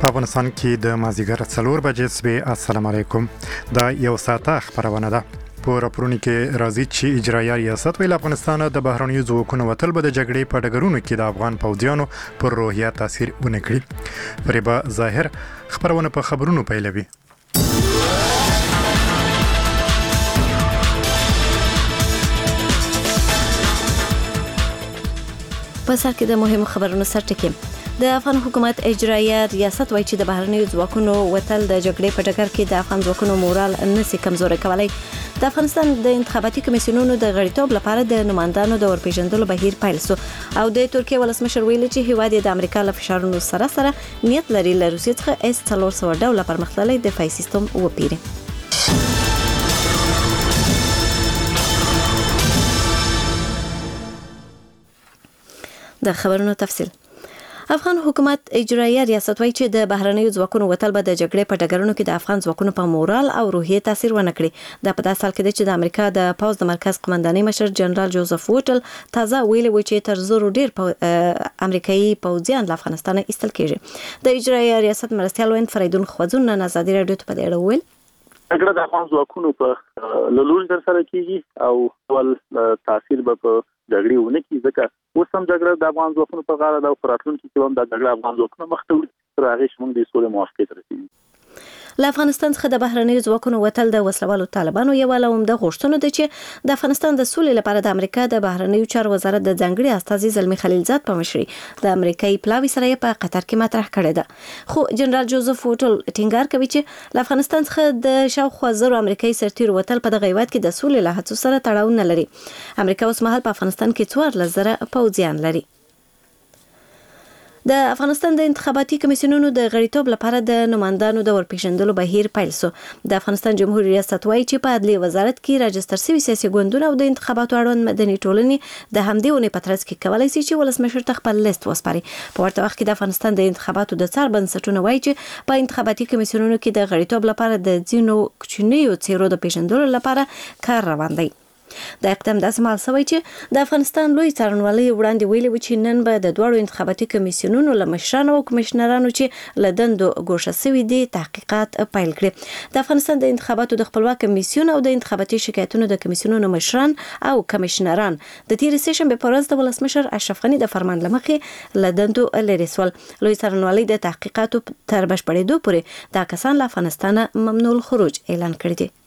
په افغانستان کې د مازیګر 4 بجې صبح. السلام علیکم. دا یو ساعته خبرونه ده. په راپورونو کې راځي چې اجرایي ریاست ویل افغانستان د بهرنیو ځواکونو وتل به د جګړې په ډګرونو کې د افغان پوځیانو پر روحیه تاثیر ونه کړي. فریبا ظاهر خبرونه په خبرونو پیلوي. په سر کې د مهمو خبرونو سرټکی. د افغان حکومت اجرایي ریاست وایي چې د بهرنیو ځواکونو وتل د جګړې په ډګر کې د افغان ځواکونو مورال نسي کمزوري کولای. د افغانستان د انتخاباتي کمیسیونونو د غړیتوب لپاره د نمائندانو د ورپېژندلو بهیر پیل شو او د ترکیه ولسمشر ویلي چې هیواد د امریکا له فشارونو سره نیت لري له روسیې څخه S-400 ډوله پرمختللی دفاعي سیستم وپیري. د خبرونو تفصیل. افغان حکومت اجرایي ریاست وایي چې د بهرنیو ځواکونو وتل به د جګړې په ډګرونو کې د افغان ځواکونو په مورال او روحیه تاثیر ونه کړي. دا په داسې حال کې دی چې د امریکا د پوځ د مرکز قومندانۍ مشر جنرال جوزف وټل تازه ویلي و چې تر 100 ډیر امریکایي پوځیان له افغانستان ایستل کېږي. د اجرایي ریاست مرستیال وین فریدون خوځون نن ازادي رادیو ته په دې اړه ویل جګړه د افغان ځواکونو په لوري تر سره کیږي او ول تاثیر به په جګړې ونه کیږي ځکه اوس هم جګړه د افغان ځواکونو په غاړه ده او په راتلونکي کې هم د جګړه افغان ځواکونو مخ ته وړي تر هغې چې موږ د سولې موافقې ته رسېږو. له افغانستان څخه د بهرنیو ځواکونو وتل د وسلوالو طالبانو یو له عمده غوښتنو ده چې د افغانستان د سولې لپاره د امریکا د بهرنیو چارو وزارت د ځانګړي استازي زلمی خلیلزاد په مشرۍ د امریکایي پلاوي سره په قطر کې مطرح کړې ده. خو جنرال جوزف وټل ټینګار کوي چې له افغانستان څخه د شاوخوا 100 امریکایي سرتیرو وتل په دغه هیواد کې د سولې له هڅو سره تړاو نه لري. امریکا اوس مهال په افغانستان کې 14,000 پوځیان لري. د افغانستان د انتخاباتي کمیسیونونو د غړیتوب لپاره د نمائندانو د ورپېژندلو بهیر پیل شو. د افغانستان جمهوریت ریاست وایي چې په عدلي وزارت کې راجستر شوي سیاسي ګوندونه او د انتخاباتو اړوند مدني ټولنې د همدې ونې په ترڅ کې کولی شي چې ولسمشر ته خپل لیست وسپاري. په ورته وخت کې د افغانستان د انتخاباتو د څار بنسټونه وایي چې په انتخاباتي کمیسیونونو کې د غړیتوب لپاره د ځینو کوچنیو څیرو د پیژندلو لپاره کار روان دی. د اقدام داسې مال شوی چې د افغانستان لوی څارنوالۍ وړاندې ویلي و چې نن به د دوړو انتخاباتي کمیسیونونو له مشرانو او کمشنرانو چې له دندو ګوښه شوي دي تحقیقات پیل کړي. د افغانستان د انتخاباتو د خپلواک کمیسیون او د انتخاباتي شکایتونو د کمیسیونونو مشران او کمشنران د تیر سیشنبې په ورځ د ولسمشر اشرف غني د فرمان له مخې له دندو لرې شول. لوی څارنوالۍ د تحقیقاتو تر بشپړېدو پورې دا کسان له افغانستانه ممنوع الخروج اعلان کړی دی.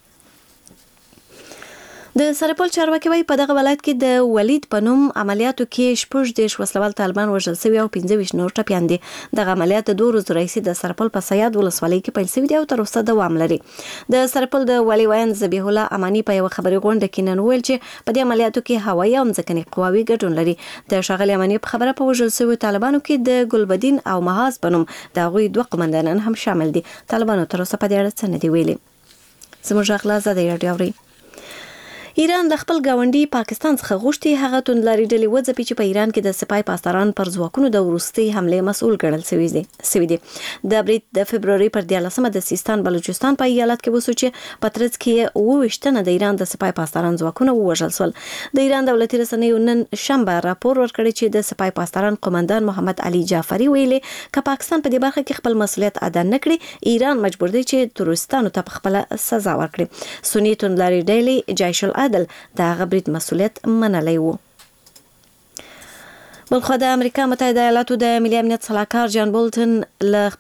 د سرپل چارواکي وایي په دغه ولایت کې د ولید په نوم عملیاتو کې 14 وسلوال طالبان وژل شوي او 15 نور ټپیان دي. دغه عملیات د 2 ورځو راهیسې د سرپل په سیاد ولسوالۍ کې پیل شوي دي او تر اوسه دوام لري. د سرپل د والي ویان ذبیح الله امانی په یو خبري غونډه کې نن ویل چې په دې عملیاتو کې هوایي او ځمکني قواوي ګډون لري. د ښاغلي امانی په خبره په وژل شوي طالبانو کې د ګلبدین او محاز په نوم د هغوی 2 قومندانان هم شامل دي. طالبانو تر اوسه په دې اړه څه نه دي ویلي. زموږ اخلاص د رادیو اوري. ایران د خپل ګاونډي پاکستان څخه غوښتي هغه توندلاري ډلې وځپي چې په ایران کې د سپای پاسداران پر ځواکونو د وروستي حملې مسؤل ګڼل شوي دي. د برید د فبروري پر 14 د سیستان بلوچستان په ایالت کې وسو چې په ترڅ کې 28 د ایران د سپای پاسداران ځواکونه ووژل شول. د ایران دولتي رسنیو نن شنبه راپور ورکړی چې د سپای پاسداران قومندان محمد علي جعفری ویلي که پاکستان په دې برخه کې خپل مسؤلیت ادا نه کړي ایران مجبور دی چې تروریستانو ته خپل سزا ورکړي. سنی توندلاري ډلې جیش العدل د هغه برید مسؤلیت منلی و. بلخو د امریکا متحده ایالاتو د ملي امنیت صلاحکار جان بولټن له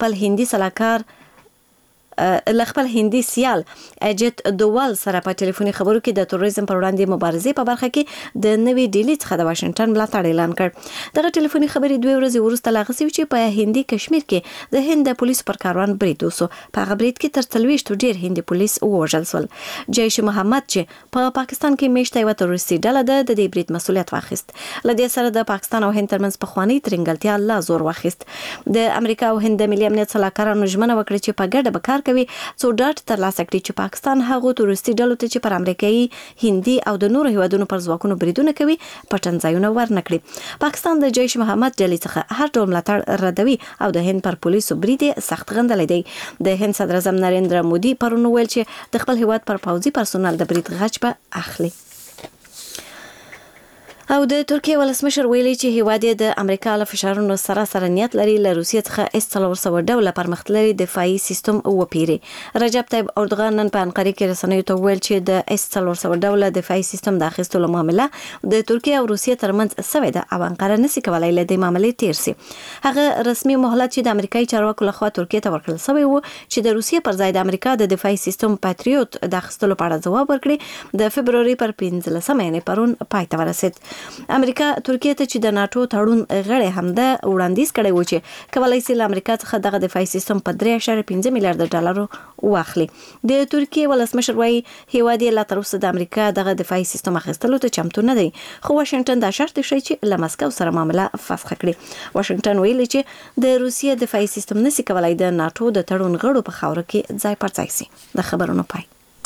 خپل هندي سیال اجت دووال سره په ټلیفوني خبرو کې د تروریزم پر وړاندې مبارزې په برخه کې د نوې ډیلی څخه د واشنگټن ملاتړ اعلان کړ. دغه ټلیفوني خبرې 2 ورځې وروسته لا غوښتي چې په هندي کشمیر کې د هند پولیسو پر کاروان برید وسو. په هغه برید کې تر 30 ډیر هندي پولیس ووژل شول. جیش محمد چې په پاکستان کې میشته یو تروریستي ډله ده د دې برید مسؤلیت واخیست. لدې سره د پاکستان او هند ترمنځ پخوانی ترنګلتیا لا زور واخیست. د امریکا او هند ملي امنیت صلاحکارانو ژمنه وکړه چې په ګډه به کار کوي څو ډاډ ترلاسه کړي چې پاکستان هغو تروریستي ډلو ته چې پر امریکایي هندي او د نورو هیوادونو پر ځواکونو بریدونه کوي پټنځایونه ورنه کړي. پاکستان د جیش محمد ډلې څخه هر ډول ملاتړ ردوي او د هند پر پولیسو برید سخت غندلی دی. د هند صدر اعظم نریندرا مودي پرون ویل چې د خپل هیواد پر پوځي پرسونل د برید غچ به اخلي. او د ترکیه ولسمشر ویلي چې هیواد یې د امریکا له فشارونو سره نیت لري له روسیې څخه S-400 ډوله پرمختللي دفاعي سیستم وپیري. رجب طیب اردوغان نن په انقره کې رسنیو ته ویل چې د S-400 ډوله دفاعي سیستم د اخیستلو معامله د ترکیه او روسیې ترمنځ سوي ده او انقره نشي کولای له دې معاملې تیر شي. هغه رسمي مهلت چې د امریکایي چارواکو لخوا ترکیه ته ورکړل شوی و چې د روسیې پر ځای د امریکا د دفاعي سیستم پاتریوت د اخیستلو په اړه ځواب ورکړي د فبروري پر 15 یعنې پرون پای ته ورسید. امریکا ترکیه ته چې د ناتو تړون غړی همده وړاندیز کړی و چې کولای شي له امریکا څخه دغه دفاعي سیستم په 3.5 میلیارډ ډالر واخلي. د ترکیه ولسمشر وايي هیواد یې لا تر اوسه د امریکا دغه دفاعي سیستم اخیستلو ته چمتو نه دی، خو واشنگټن دا شرط شي چې له مسکو سره معامله فسخ کړي. واشنگټن ویلي چې د روسیې دفاعي سیستم نشي کولای د ناتو د تړون غړو په خاوره کې ځای پر ځای شي. د خبرونو پای.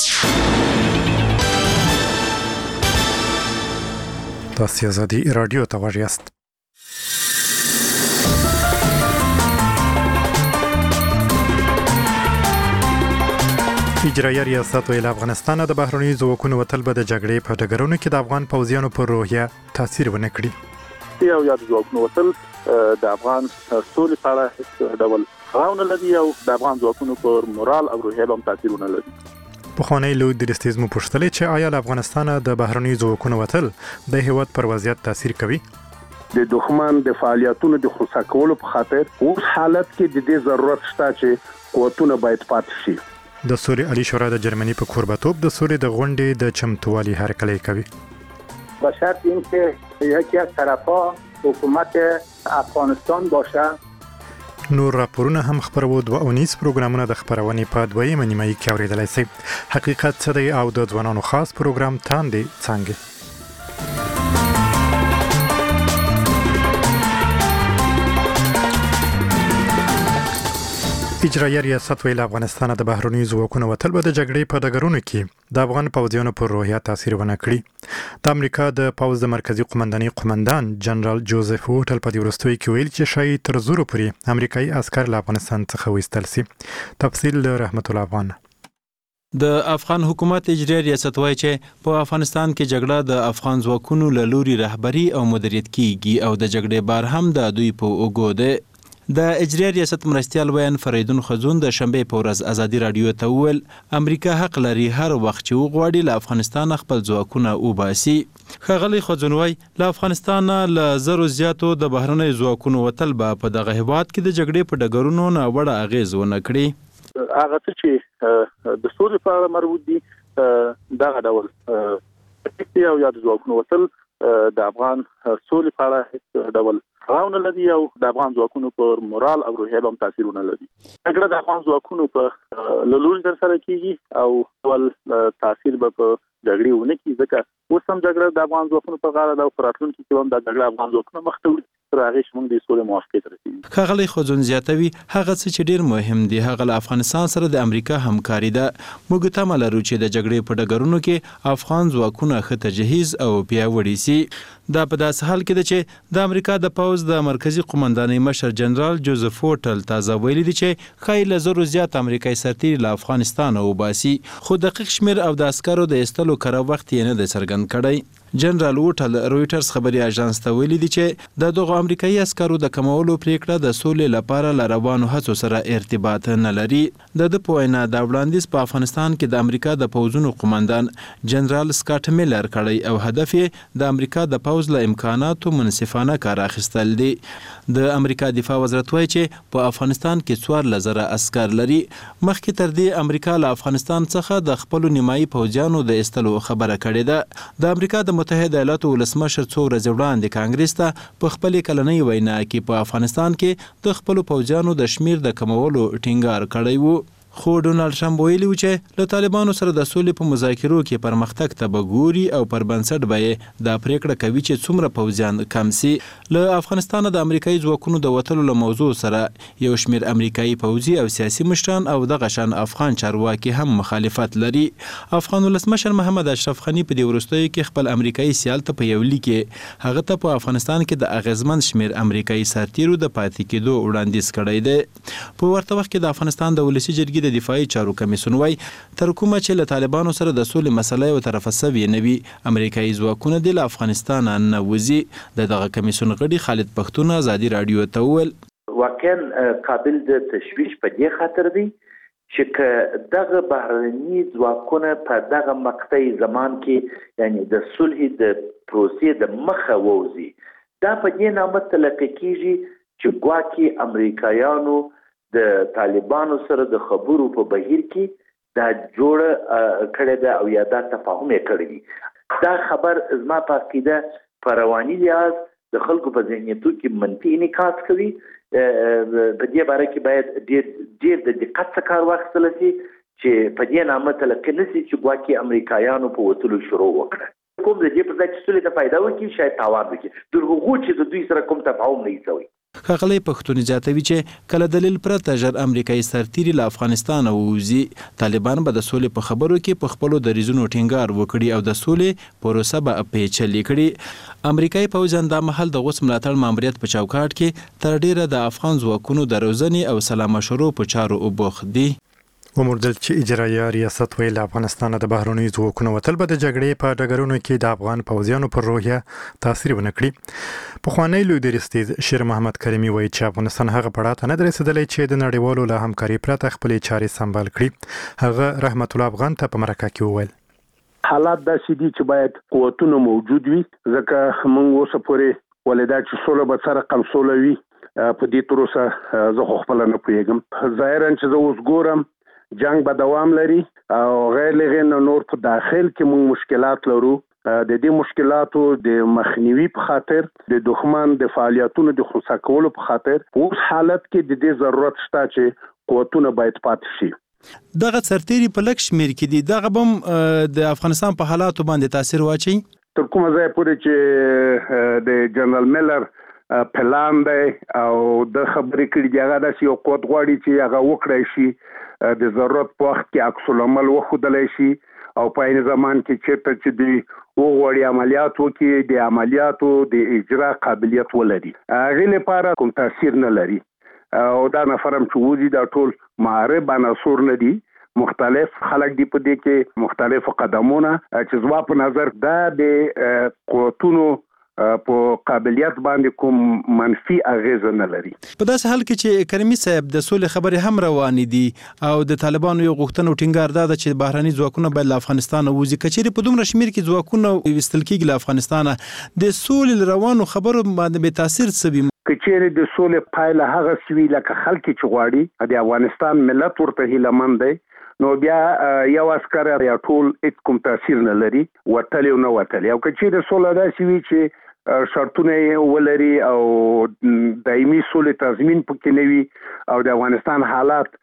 تاسو ازادي رادیو ته غوږ یاست. اجرایي ریاست ویل افغانستان د بهرنیو ځواکونو وتل به د جګړې په ډګرونو کې د افغان پوځیانو پر روحیه تاثیر ونه کړي. یو یاد ځواکونو وتل د افغان سولې په اړه هیڅ ډول خاونه لري او د افغان ځواکونو پر مورال او روحیه هم تاثیر ونه لري. پخوانی لوی درستیز مو پوښتلې چې آیا له افغانستان د بهرنیو ځواکونو وتل د هیواد پر وضعیت تاثیر کوي؟ د دښمن د فعالیتونو د خصوصا کولو په خاطر اوس حالت کې د دې ضرورت شته چې قوتونه باید پاتې شي. د سولې عالی شورا د جرمني په کوربتوب د سولې د غونډې د چمتووالي هرکلی کوي. با شرط اینکه یکی از طرف‌ها حکومت افغانستان باشه. نور راپورونه هم خبرو 2 پروګرامونه د خبرونې په 2 نیمایي کې اوریدلای شئ. حقیقت څه دی او د ځوانانو خاص پروګرام تاندې څنګه. اجرایي ریاست ویل افغانستان د بهرنیو ځواکونو وتل به د جګړې په ډګرونو کې د افغان پوځیانو پر روحیه تاثیر ونه کړي. د امریکا د پوځ د مرکزی قومندانۍ قومندان جنرال جوزف ووټل په دې وروستیو کې ویل چې شاید تر زورو پورې امریکایي عسکر له افغانستان څخه وایستل شي. تفصیل له رحمت الله افغان. د افغان حکومت اجرایي ریاست وایي چې په افغانستان کې جګړه د افغان ځواکونو له لوري رهبری او مدیریت کیږي او د جګړې بار هم د دوی په اوږو ده. د اجرایي ریاست مرستیال ویان فریدون خزون د شنبه په ورځ ازادي رادیو ته وویل امریکا حق لري هر وخت چې وغواړي له افغانستان خپل ځواکونه وباسي. ښاغلی خزون وایي له افغانستان له زرو زیاتو د بهرنیو ځواکونو وتل به په دغه هیواد کې د جګړې په ډګرونو ناوړه اغیز ونه کړي. هغه چې د سولې په اړه مربوط دي دغه ډول یو یاد ځواکونو وتل د افغان سولې په اړه هیڅ ډول خاونه لري او د افغان ځواکونو پر مورال او روحیه هم تاثیر ونه لري. جګړه د افغان ځواکونو په لوري تر سره کیږي او ول تاثیر به په جګړې ونه کیږي ځکه اوس هم جګړه د افغان ځواکونو په غاړه ده او په راتلونکي کې هم د جګړه افغان ځواکونو مخ ته وړي تر هغه شمن د سولې موافقه تر رسیدي. ښاغلی خزون زیاتوي هغه څه چې ډیر مهم دی هغه له افغانستان سره د امریکا همکاري ده. موږ تمه لرو چې د جګړې په ډګرونو کې افغان ځواکونه ښه تجهیز او پیاوړي شي. دا په داسې حال کې ده چې د امریکا د پوځ د مرکزی قومندانۍ مشر جنرال جوزف ووټل تازه ویلي دي چې ښایي له زرو زیات امریکایي سرتیري له افغانستان وباسي، خو دقیق شمیر او د عسکرو د ایستلو کره وخت یې نه دی څرګند کړی. جنرال ووټل رویټرز خبري اژانس ته ویلي دي چې د دغو امریکایي عسکرو د کمولو پریکړه د سولې لپاره له روانو هڅو سره ارتباط نه لري. د په وینا د وړاندیز په افغانستان کې د امریکا د پوځونو قومندان جنرال سکاټ میلر کړی او هدف یې د امریکا د پوځ له امکاناتو منصفانه کار اخیستل دي. د امریکا دفاع وزارت وایي چې په افغانستان کې 4000 عسكر لري. مخکې تر دې امریکا له افغانستان څخه د خپل نیمایي پوځیانو د ایستلو خبره کړې ده. د امریکا د متحده ایالاتو ولسمشر څو ورځې وړاندې کانګریس ته په خپل کلنۍ وینا کې په افغانستان کې د خپل پوځیانو د شمیر د کمولو ټینګار کړی وو. خو ډونالد ټرمپ ویلي و چې له طالبانو سره د سولې په مذاکرو کې پرمختګ ته به ګوري او پر بنسټ به یې دا پریکړه کوي چې څومره پوځیان کم سي. له افغانستانه د امریکایي ځواکونو د وتلو له موضوع سره یو شمیر امریکایي پوځي او سیاسي مشران او دغه شان افغان چارواکي هم مخالفت لري. افغان ولسمشر محمد اشرف غني په دې وروستیو کې خپل امریکایي سیال ته په یو لیک کې هغه ته په افغانستان کې د اغیزمن شمیر امریکایي سرتیرو د پاتې کېدو وړاندیز کړی دی. په ورته وخت کې د افغانستان د ولسي جرګې د دفاعي چارو کمیسیون وایي تر کومه چې له طالبانو سره د سولې مسله یو طرفه سوي نه وي امریکایي ځواکونه د افغانستان نه وځي. دغه کمیسیون غړي خالد پښتون ازادي رادیو ته وویل واقعا قابل د تشویش په دې خاطر دی چې دغه بهرني ځواکونه په دغه مقطعي زمان کې یعنی د صلح د پروسې د مخه ووځي. دا په دې نامه تلقي کیږي چې ګواکې امریکایانو د طالبانو سره د خبرو په بهیر کې دا جوړه کړې ده او یا دا تفاهم یې کړی دی. دا خبر زما په عقیده په رواني لحاظ د خلکو په ذهنیتو کې منفي انعکاس کوي. په دې باره کې باید ډېر د دقت څخه کار واخیستل شي چې په دې نامه تلقي نه شي چې ګواکې امریکایانو په وتلو شروع وکړه. کوم د دې په ځای چې سولې ته فایده وکړي شاید تاوان وکړي د هغو چې د دوی سره کوم تفاهم نه وي شوی. ښاغلی پښتون زیاتوي چې کله دلیل پرته ژر امریکایي سرتیري له افغانستانه ووځي طالبان به د سولې په خبرو کې په خپلو دریځونو ټینګار وکړي او د سولې پروسه به پیچلې کړي. امریکایي پوځیان دا مهال د غوڅ ملاتړ ماموریت په چوکاټ کې تر ډیره د افغان ځواکونو د روزنې او سلا مشورو په چارو وبوخت دي. وموندل چې اجرایه ریاست ویل افغانستان د بهرنیو ځواکونو وتل به د جګړې په ډګرونو کې د افغان پوځیانو پر روحیه تاثیر ونه کړي. پخوانی لوی درستیز شیر محمد کریمي وایي چې افغانستان هغه پړاو ته نه دی رسېدلی چې د نړیوالو له همکاري پرته خپلې چارې سمبال کړي. هغه رحمت الله افغان ته په مرکه کې وویل حالات داسې دي چې باید قوتونه موجود وي ځکه موږ اوس پورې ولدا چې سوله به سره قمسوله وي په دې تروسه زه خو خپل نه پوهیږم. ظاهرا چې زه اوس ګورم جنگ به دوام لري او غیر لغین نور په داخل کې موږ مشکلات لرو. د دې مشکلاتو د مخنیوي په خاطر د دښمن د فعالیتونو د خنثی کولو په خاطر اوس حالت کې د دې ضرورت شته چې قوتونه باید پاتې شي. دغه سرتیري په لک شمیر کې دي دغه بم د افغانستان په حالاتو باندې تاثیر واچي تر کومه ځای پورې چې د جنرال میلر پلان دی او د خبرې کړي دی هغه داسې یو قوت غواړي چې هغه وکړی شي د ضرورت په وخت کې عکس العمل وښودلی شي او په عین زمان کې چېرته چې دوی وغواړي عملیات وکړي د عملیاتو د اجرا قابلیت ولري هغې لپاره کوم تاثیر نه لري. او دا نفر هم چې وځي دا ټول معارب عناصر نه دي مختلف خلک دي په دې کې مختلف قدمونه چې زما په نظر دا د قوتونو په قابلیت باندې کوم منفي اغیزه نه لري. په داسې حال کې چې کریمي صاحب د سولې خبرې هم روانې دي او د طالبانو یو غوښتنه ټینګار ده چې بهرني ځواکونه باید له افغانستان وځي کچېرې په دومره شمیر کې ځواکونه وستل کېږي له افغانستانه د سولې روانو خبرو باندې به تاثیر څه وي؟ کچېرې د سولې پایله هغه سوي لکه خلک چې غواړي د افغانستان ملت ورته هیلهمند دی نو بیا یو عسکر یا ټول هیڅ کوم تاثیر نه لري وتلی او نه وتلی. او کچېرې سوله داسې وي چې شرطونه ولري او دایمي سولې تضمین پکې نه وي او د افغانستان حالات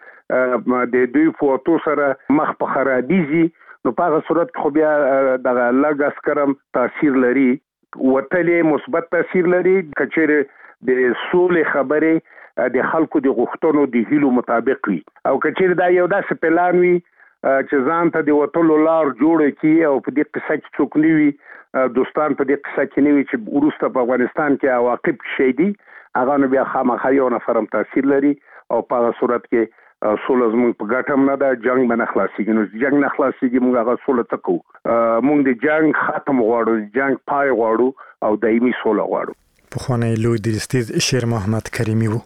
د دوی فوتو سره مخ په خرابېږي نو په هغه صورت خو بیا دغه لږ عسکرم تاثیر لري وتلی مثبت تاثیر لري. کچېرې د سولې خبرې د خلکو د غوښتنو د هیلو مطابق وي او کچېرې دا یو داسې پلان وي چې ځان ته د وتلو لار جوړه کړي او په دې قصه کې څوک نه وي دوستان په دې قصه کې نه وي چې وروسته په افغانستان کې عواقب شي دي هغه نو بیا خامخا یو نفر هم تاثیر لري او په هغه صورت کې سوله زموږ په ګټه هم نه ده جنګ به نه خلاصېږي. نو جنګ نه خلاصېږي موږ هغه سوله څه کوو؟ موږ د جنګ ختم غواړو د جنګ پای غواړو او دایمي سوله غواړو. پخوانی لوی درستیز شیر محمد کریمي وو.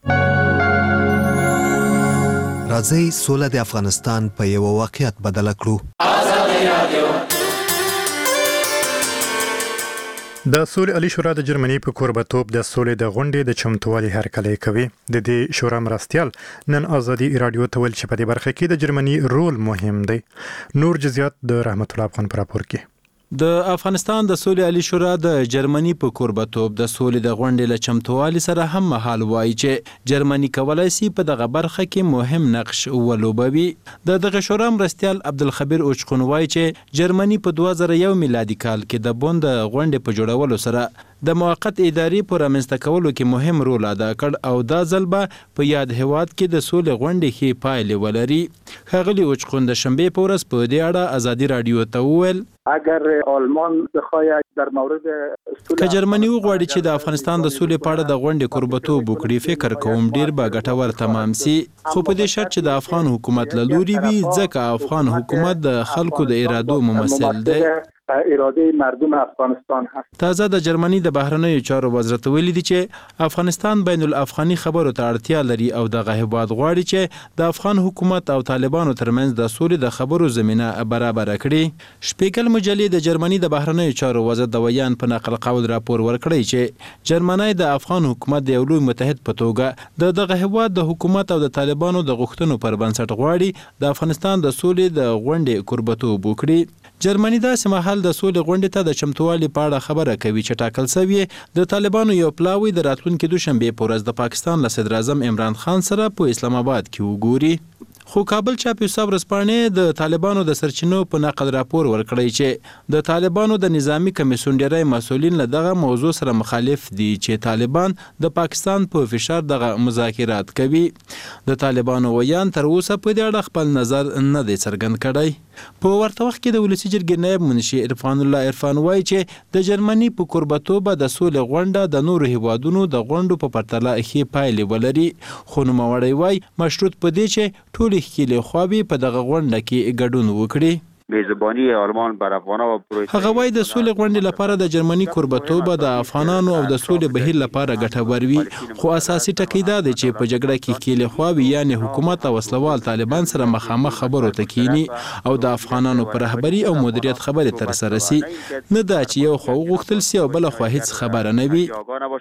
راځئ سوله د افغانستان په یو واقعیت بدل کړو. د سولې علي شورا د جرمني په کوربتوب د سولې د غونډې د چمتووالي هرکلی کوي. د دې شورا مرستیال نن ازادي رادیو ته ویل چې په دې برخه کې د جرمني رول مهم دی. نور جزئیات د رحمت الله افغان پر راپور کې. د افغانستان د سولې علي شورا د جرمني په کوربتوب د سولې د غونډې له چمتووالي سره هم مهال وایي چې جرمني کولای شي په دغه برخه کې مهم نقش ولوبوي. د دغه شورا مرستیال عبدالخبیر اوچخون وایي چې جرمني په 2001 میلادي کال کې د بوند غونډې په جوړولو سره د موقت ادارې په رامنځته کولو کې مهم رول ادا کړ او دا ځل به په یاد هیواد کې د سولې غونډې ښې پایلې ولري. ښاغلي اوچخون د شنبې په ورځ په دې اړه ازادي راډیو ته وویل اگر آلمان بخواهد در مورد که جرمني وغواړي چې د افغانستان د سولې په اړه د غونډې کوربتوب وکړي، فکر کوم ډیر به ګټور تمام سي، خو په دې شرط چې د افغان حکومت له لوري وي، ځکه افغان حکومت د خلکو د ارادو ممثل دی. اراده مردم افغانستان هست. تازه د جرمني د بهرنیو چارو وزارت ویلي دی چې افغانستان بین الافغاني خبرو ته اړتیا لري او دغه هیواد غواړي چې د افغان حکومت او طالبانو ترمنځ د سولې د خبرو زمینه برابر کړي. شپیګل مجلې د جرمني د بهرنیو چارو وزارت د ویان په نقل قول راپور ورکړی چې جرمني د افغان حکومت د یو لوی متحد په توګه دغه هیواد د حکومت او د طالبانو د غوښتنو پر بنسټ غواړي د افغانستان د سولې د غونډې کوربتوب وکړي. جرمني داسې مهال د سولې غونډې ته د چمتووالي په اړه خبره کوي چې ټاکل شوی د طالبانو یو پلاوی د راتلونکي دوشنبه په ورځ د پاکستان له صدر اعظم عمران خان سره په اسلام آباد کې وګوري. خو کابل چاپیوسا ورځپاڼې د طالبانو د سرچینو په نقل راپور ورکړی چې د طالبانو د نظامی کمیسیون ډیری مسؤلین له دغه موضوع سره مخالف دي چې طالبان د پاکستان په فشار دغه مذاکرات کوي. د طالبانو ویان تر اوسه په دې اړه خپل نظر نه دی څرګند کړی. په ورته وخت کې د ولسی جرګې نائب منشي عرفان الله عرفان وایي چې د جرمني په کوربتوب د سولې غونډه د نورو هیوادونو د غونډو په پرتله ښې پایلې ولري، خو نوموړی وایي مشروط په دې چې ټول ښکېلې خواوې په دغه غونډه کې ګډون وکړي. میزبانی آلمان بر افغان او هغه وایي د سولې غونډې لپاره د جرمني کوربتوب د افغانانو او د سولې بهیر لپاره ګټور وي، خو اساسي ټکی دا دی چې په جګړه کې ښکېلې خواوې یعنې حکومت او وسلوال طالبان سره مخامخ خبرو ته کینی او د افغانانو پر رهبري او مدیریت خبرې ترسره سي، نه دا چې یو خوا وغوښتل سي او بل خوا هیڅ خبره نه وي.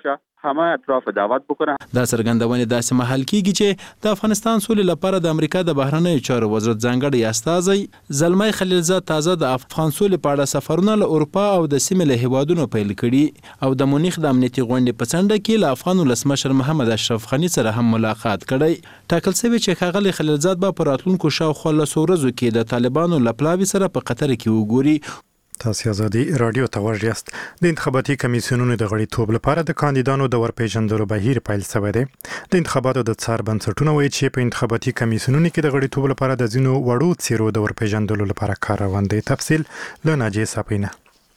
همه اطراف دعوت بکنه. دا څرګندونه داسې محل کیږي چې د افغانستان سولې لپاره د امریکا د بهرنیو چارو وزارت ځانګړی استازی زلمای خلیلزاد تازه د افغان سولې په اړه سفرونه له اروپا او د سیمې له هیوادونو پیل کړي او د مونیخ د امنیتي غونډې په څنډه کې له افغان ولسمشر محمد اشرف غني سره هم ملاقات کړی. ټاکل شوی چې ښاغلی خلیلزاد به په راتلونکو شاوخوا لسو ورځو کې د طالبانو له پلاوي سره په قطر کې وګوري. تاسو ازادي رادیو ته ورغیاست. د انتخاباتي کمیسیونونو د غړیتوب لپاره د کاندیدانو د ورپېژندلو بهیر پیل شوی دی. د انتخاباتو د څار بنسټونو وایي چې په انتخاباتي کمیسیونونو کې د غړیتوب لپاره د ځینو وړو څیرو د ورپېژندلو لپاره کار روان دی. تفصیل له ناجیه ساپینه.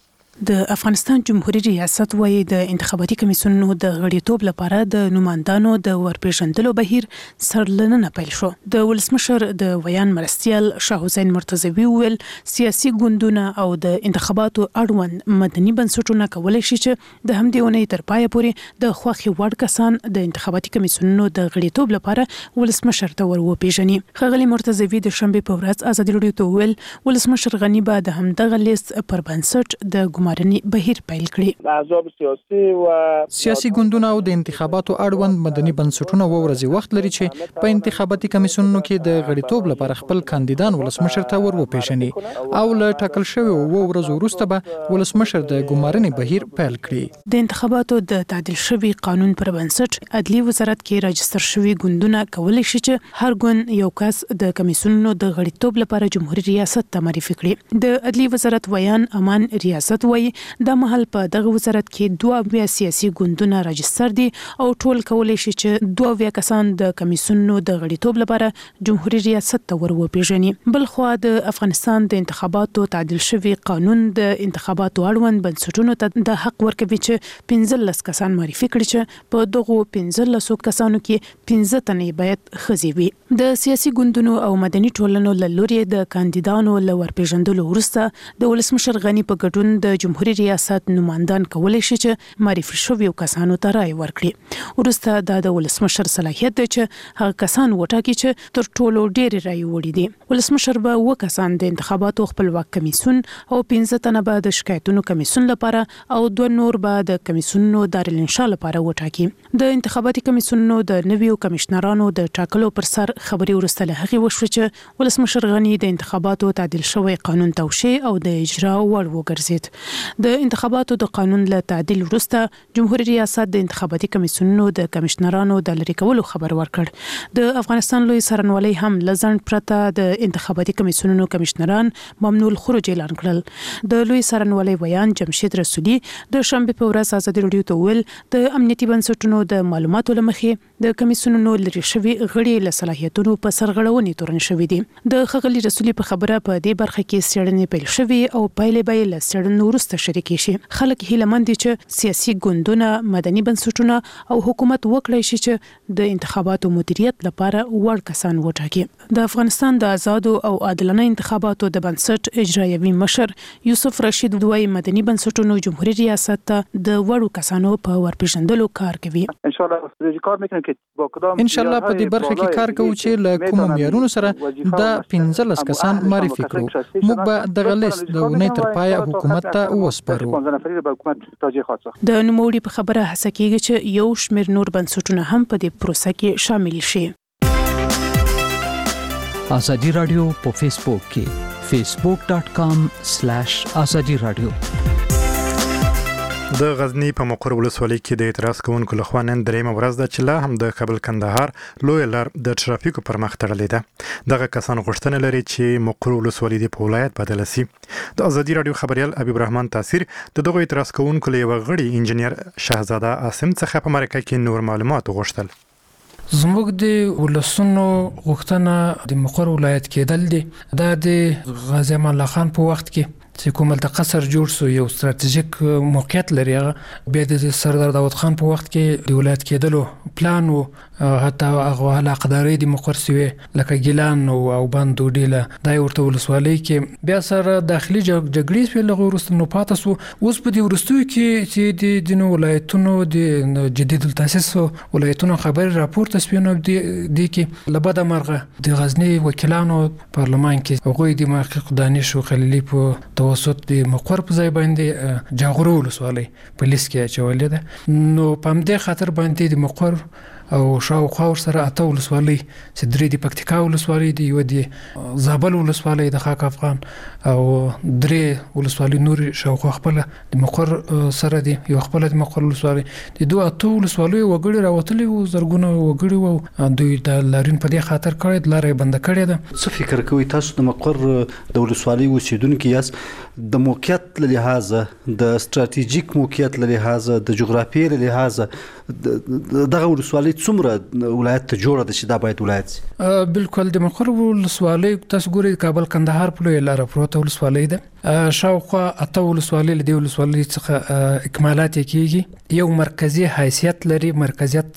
د افغانستان جمهوریت ریاست وایي د انتخاباتي کمیسیونونو د غړیتوب لپاره د نوماندانو د ورپېژندلو بهیر سرلننه پیل شو. د ولسمشر د ویان مرستیال شاه حسین مرتضوي ویل سیاسي ګوندونه او د انتخاباتو اړوند مدني بنسټونه کولی شي چې د همدې اونۍ تر پایه پورې د خوښې وړ کسان د انتخاباتي کمیسیونونو د غړیتوب لپاره ولسمشر ته وروپېژني. ښاغلي مرتضوي د شنبې په ورځ ازادي راډیو ته ویل ولسمشر غني به د همدغه لیست پر بنسټ د ګمارنې بهیر پیل کړي. احزاب سیاسي ګوندونه او د انتخاباتو اړوند مدني بنسټونه ورځي وخت لري چې په انتخاباتي کمیسیونونو کې د غړیتوب لپاره خپل کاندیدان ولسمشر ته وروپېژني او له ټاکل شوی ورځو وروسته به ولسمشر د ګمارنې بهیر پیل کړي. د انتخاباتو د تعدیل شوی قانون پر بنسټ عدلي وزارت کې راجستر شوی ګوندونه کولی شي چې هر ګوند یو کس د کمیسیونونو د غړیتوب لپاره جمهوریت ریاست ته معرفي کړي. د عدلي وزارت ویان امان ریاست وایي د مهال په دغه وزارت کې 22 سیاسي ګوندونه راجستر دي او ټول کولی شي چې 22 کسان د کمیسیونونو د غړیتوب لپاره جمهوریت ریاست ته وروپېژني. بل خو د افغانستان د انتخاباتو تعدیل شوی قانون د انتخاباتو اړوند بنسټونو ته د حق ورکوي چې 15 کسان معرفي کړي چې په دغه 15 کسانو کې 15 تنې باید ښځې وي. د سیاسي ګوندونو او مدني ټولنو له لوري د کاندیدانو له ورپېژندلو وروسته د ولسمشر غني په ګډون د جمهوریت ریاست نوماندان کولی شي چې معرفي شویو کسانو ته رائے ورکړي. وروسته د ولسمشر صلاحیت دی چې هغه کسان وټاکي چې تر ټولو ډېرې رائے وړي دي. ولسمشر به 2 کسان د انتخاباتو خپلواک کمیسیون او 15 تنه به د شکایتونو کمیسیون لپاره او 2 نور به د کمیسیونونو دارالانشا لپاره وټاکي. د انتخاباتي کمیسیونونو د نویو کمشنرانو د ټاکلو پر سر خبري وروسته له هغې وشوه چې ولسمشر غني د انتخاباتو تعدیل شوی قانون توشیح او د اجرا وړ وګرځید. د انتخاباتو د قانون له تعدیل وروسته جمهوریت ریاست د انتخاباتي کمیسیونونو د کمشنرانو د لری کولو خبر ورکړ. د افغانستان لوی څارنوالۍ هم لزند پرته د انتخاباتي کمیسیونونو کمشنران ممنوع الخروج اعلان کړل. د لوی څارنوالۍ ویان جمشید رسولي د شنبه په ورځ ازادي راډیو ته ویل د امنیتي بنسټونو د معلوماتو لمخې د کمیسیونونو لري شوی غړي له صلاحیتونو په سرغړونې تورن شوې دي. د خغلی رسولي په خبره په دې برخه کې څېړنې پیل شوې او پایلې به له څېړنو وروسته شریکې شي. خلک هیله مند دي چې سیاسي ګوندونه، مدني بنسټونه او حکومت وکړي شي چې د انتخاباتو مدیریت لپاره وړ کسان وټاکي. د افغانستان د آزادو او عادلانه انتخاباتو د بنسټ اجرایوي مشر یوسف رشید دوی مدني بنسټونو جمهوریت ریاست ته د وړو کسانو په ورپېژندلو کار کوي. ان شاء الله په دې برخه کې کار کوو چې له کومو معیارونو سره دا 15 کسان معرفي کړو. موږ به د لیست د ونې تر پای حکومت ته وسپارو. د نوموړي په خبره هڅه کیږي چې یو شمېر نور بنسټونه هم په دې پروسه کې شامل شي. ازادي رادیو په فیسبوک کې facebook.com/azadi radio. د غزنی په مقر ولسوالۍ کې د اعتراض کوونکو لخوا نن درېیمه ورځ ده چې لا هم د کابل کندهار لوی لار د ټرافیکو پر مخ تړلې ده. دغه کسان غوښتنه لري چې مقر ولسوالۍ د ولایت بدل شي. د ازادي رادیو خبريال حبیب الرحمن تاثیر د دغه اعتراض کوونکو له غړي انجنیر شهزاده عاصم څخه په مرکه کې نور معلومات غوښتل. زموږ د ولسونو غوښتنه د مقر ولایت کېدل دي. دا د غازی امان الله خان په وخت کې چې کوم د قصر جوړ سو یو ستراتیژیک موقعیت لري. بیا د سردار داود خان په وخت کې د ولایت کېدلو پلان او حتی هغه علاقداري د مقر سوی لکه ګیلان او بندو ډیله دای ورته ولسوالۍ کې بیا سره داخلي جګړې سوی لغه ورسته نو پاتې سو. اوس په دې ورستوي کې چې د ولایتونو د جدید التاسیس ولایتونو خبر راپورته سپینو دي کې لبد مرغه د غزنی وکیلانو پارلمان کې هغه د محقق دانش او خلیلی په توسط د مقر په ځای باندې جاغرو ولسوالۍ په لیست کې اچولې ده. نو په همدې خاطر باندې د مقر او شاوخوا سره اته ولسوالۍ چې درې د پکتیکا ولسوالۍ دی، یو د زابل ولسوالۍ د خاک افغان او درې ولسوالۍ نور شاوخوا خپل د مقر سره دی، یو خپل د مقر ولسوالۍ د دوه اته ولسوالۍ وګړي راوتلي او زرګونه وګړي وو دوی د لارین په دې خاطر کړی د لارې بند کړی ده. څه فکر کوي تاسو د مقر د ولسوالۍ اوسیدونکو یاست؟ د موقعیت له لحاظه، د ستراتیژیک موقعیت له لحاظه، د جغرافیې له لحاظه دغه ولسوالۍ څومره ولایت ته جوړه ده چې دا باید ولایت شي؟ بالکل د مقر ولسوالۍ تاسو ګورئ کابل کندهار په لوی لار پروته ولسوالۍ ده. شاوخوا اته ولسوالۍ له دې ولسوالۍ څخه اکمالات کیږي. یو مرکزی حیثیت لري، مرکزیت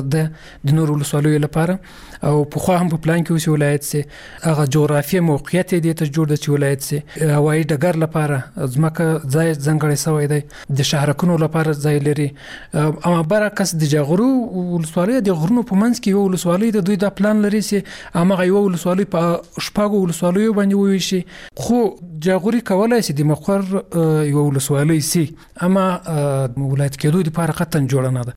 د نور ولسوالیو لپاره او په خو هم په پلان کې اوسې ولایت سي. هغه جغرافیه موقعیت دې ته جوړ د چې ولایت سي. هوایي ډګر لپاره ځمکه ځای ځنګړی شوی دی، د شهرکونو لپاره ځای لري. اما برعکس د جاغرو ولسوالۍ د غرونو په منځ کې یو ولسوالۍ د دوی د پلان لري چې هغه یو ولسوالۍ په شپږو ولسوالیو باندې وویشي. خو جاغوري کولای شي د مقر یو ولسوالۍ سي، اما ولایت کېدو د لپاره قطن جوړ نه ده.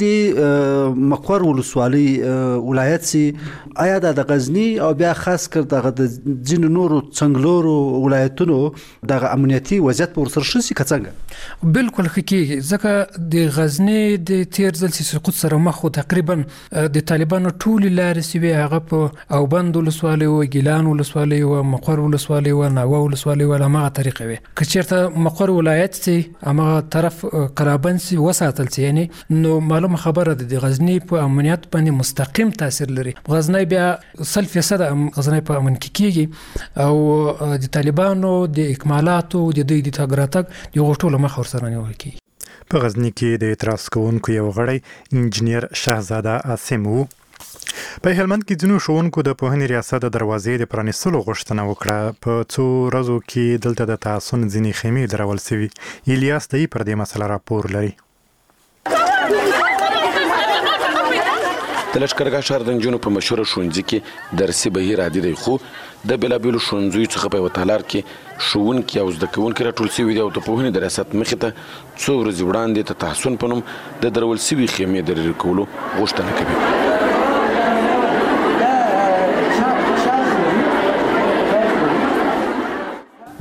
کچېری مقر ولسوالۍ ولایت سي، آیا د غزنی او بیا خاص کر دغه د ځینو نورو څنګلورو ولایتونو دغه امنیتي وضعیت پر سر شي کڅنګ؟ بالکل حقیقي ځکه د غزنی د تیر ځل سقوط سره مخ تقریبا د طالبانو ټول لارې سوي هغه په او بند ولسوالۍ او ګیلان ولسوالۍ او مقر ولسوالۍ او ناوه ولسوالۍ ولا ما طریقه وي. کچېرته مقر ولایت سي هغه طرف قرابن سي وساتل سي، یعنی نو معلومه خبره ده د غزنی په امنیت باندې مستقیم تاثیر لري. غزنی بیا 100% غزنی په امن کې کیږي او د طالبانو د اکمالاتو د دوی د تګراتګ یو ټول مخ ورسره نیول کیږي. په غزنی کې د اعتراض کوونکو یو غړی انجنیر شهزاده عاصم وو. په هلمند کې ځینو ښوونکو د پوهنې ریاست د دروازې د پرانیستلو غوښتنه وکړه. په څو ورځو کې دلته د تعصن ځینې خیمې درول شوي. الیاس دی پر دې مسله راپور لري. د لښکرګاه شهر د نجونو په مشهوره ښوونځي کې درسي بهیر عادي دی، خو د بېلابېلو ښوونځیو څخه په یوه تالار کې ښوونکي او زده کوونکي راټول شوي دي او د پوهنې د ریاست مخې ته څو ورځې وړاندې د تحصن په نوم د درول شوي خیمې د لرې کولو غوښتنه کوي.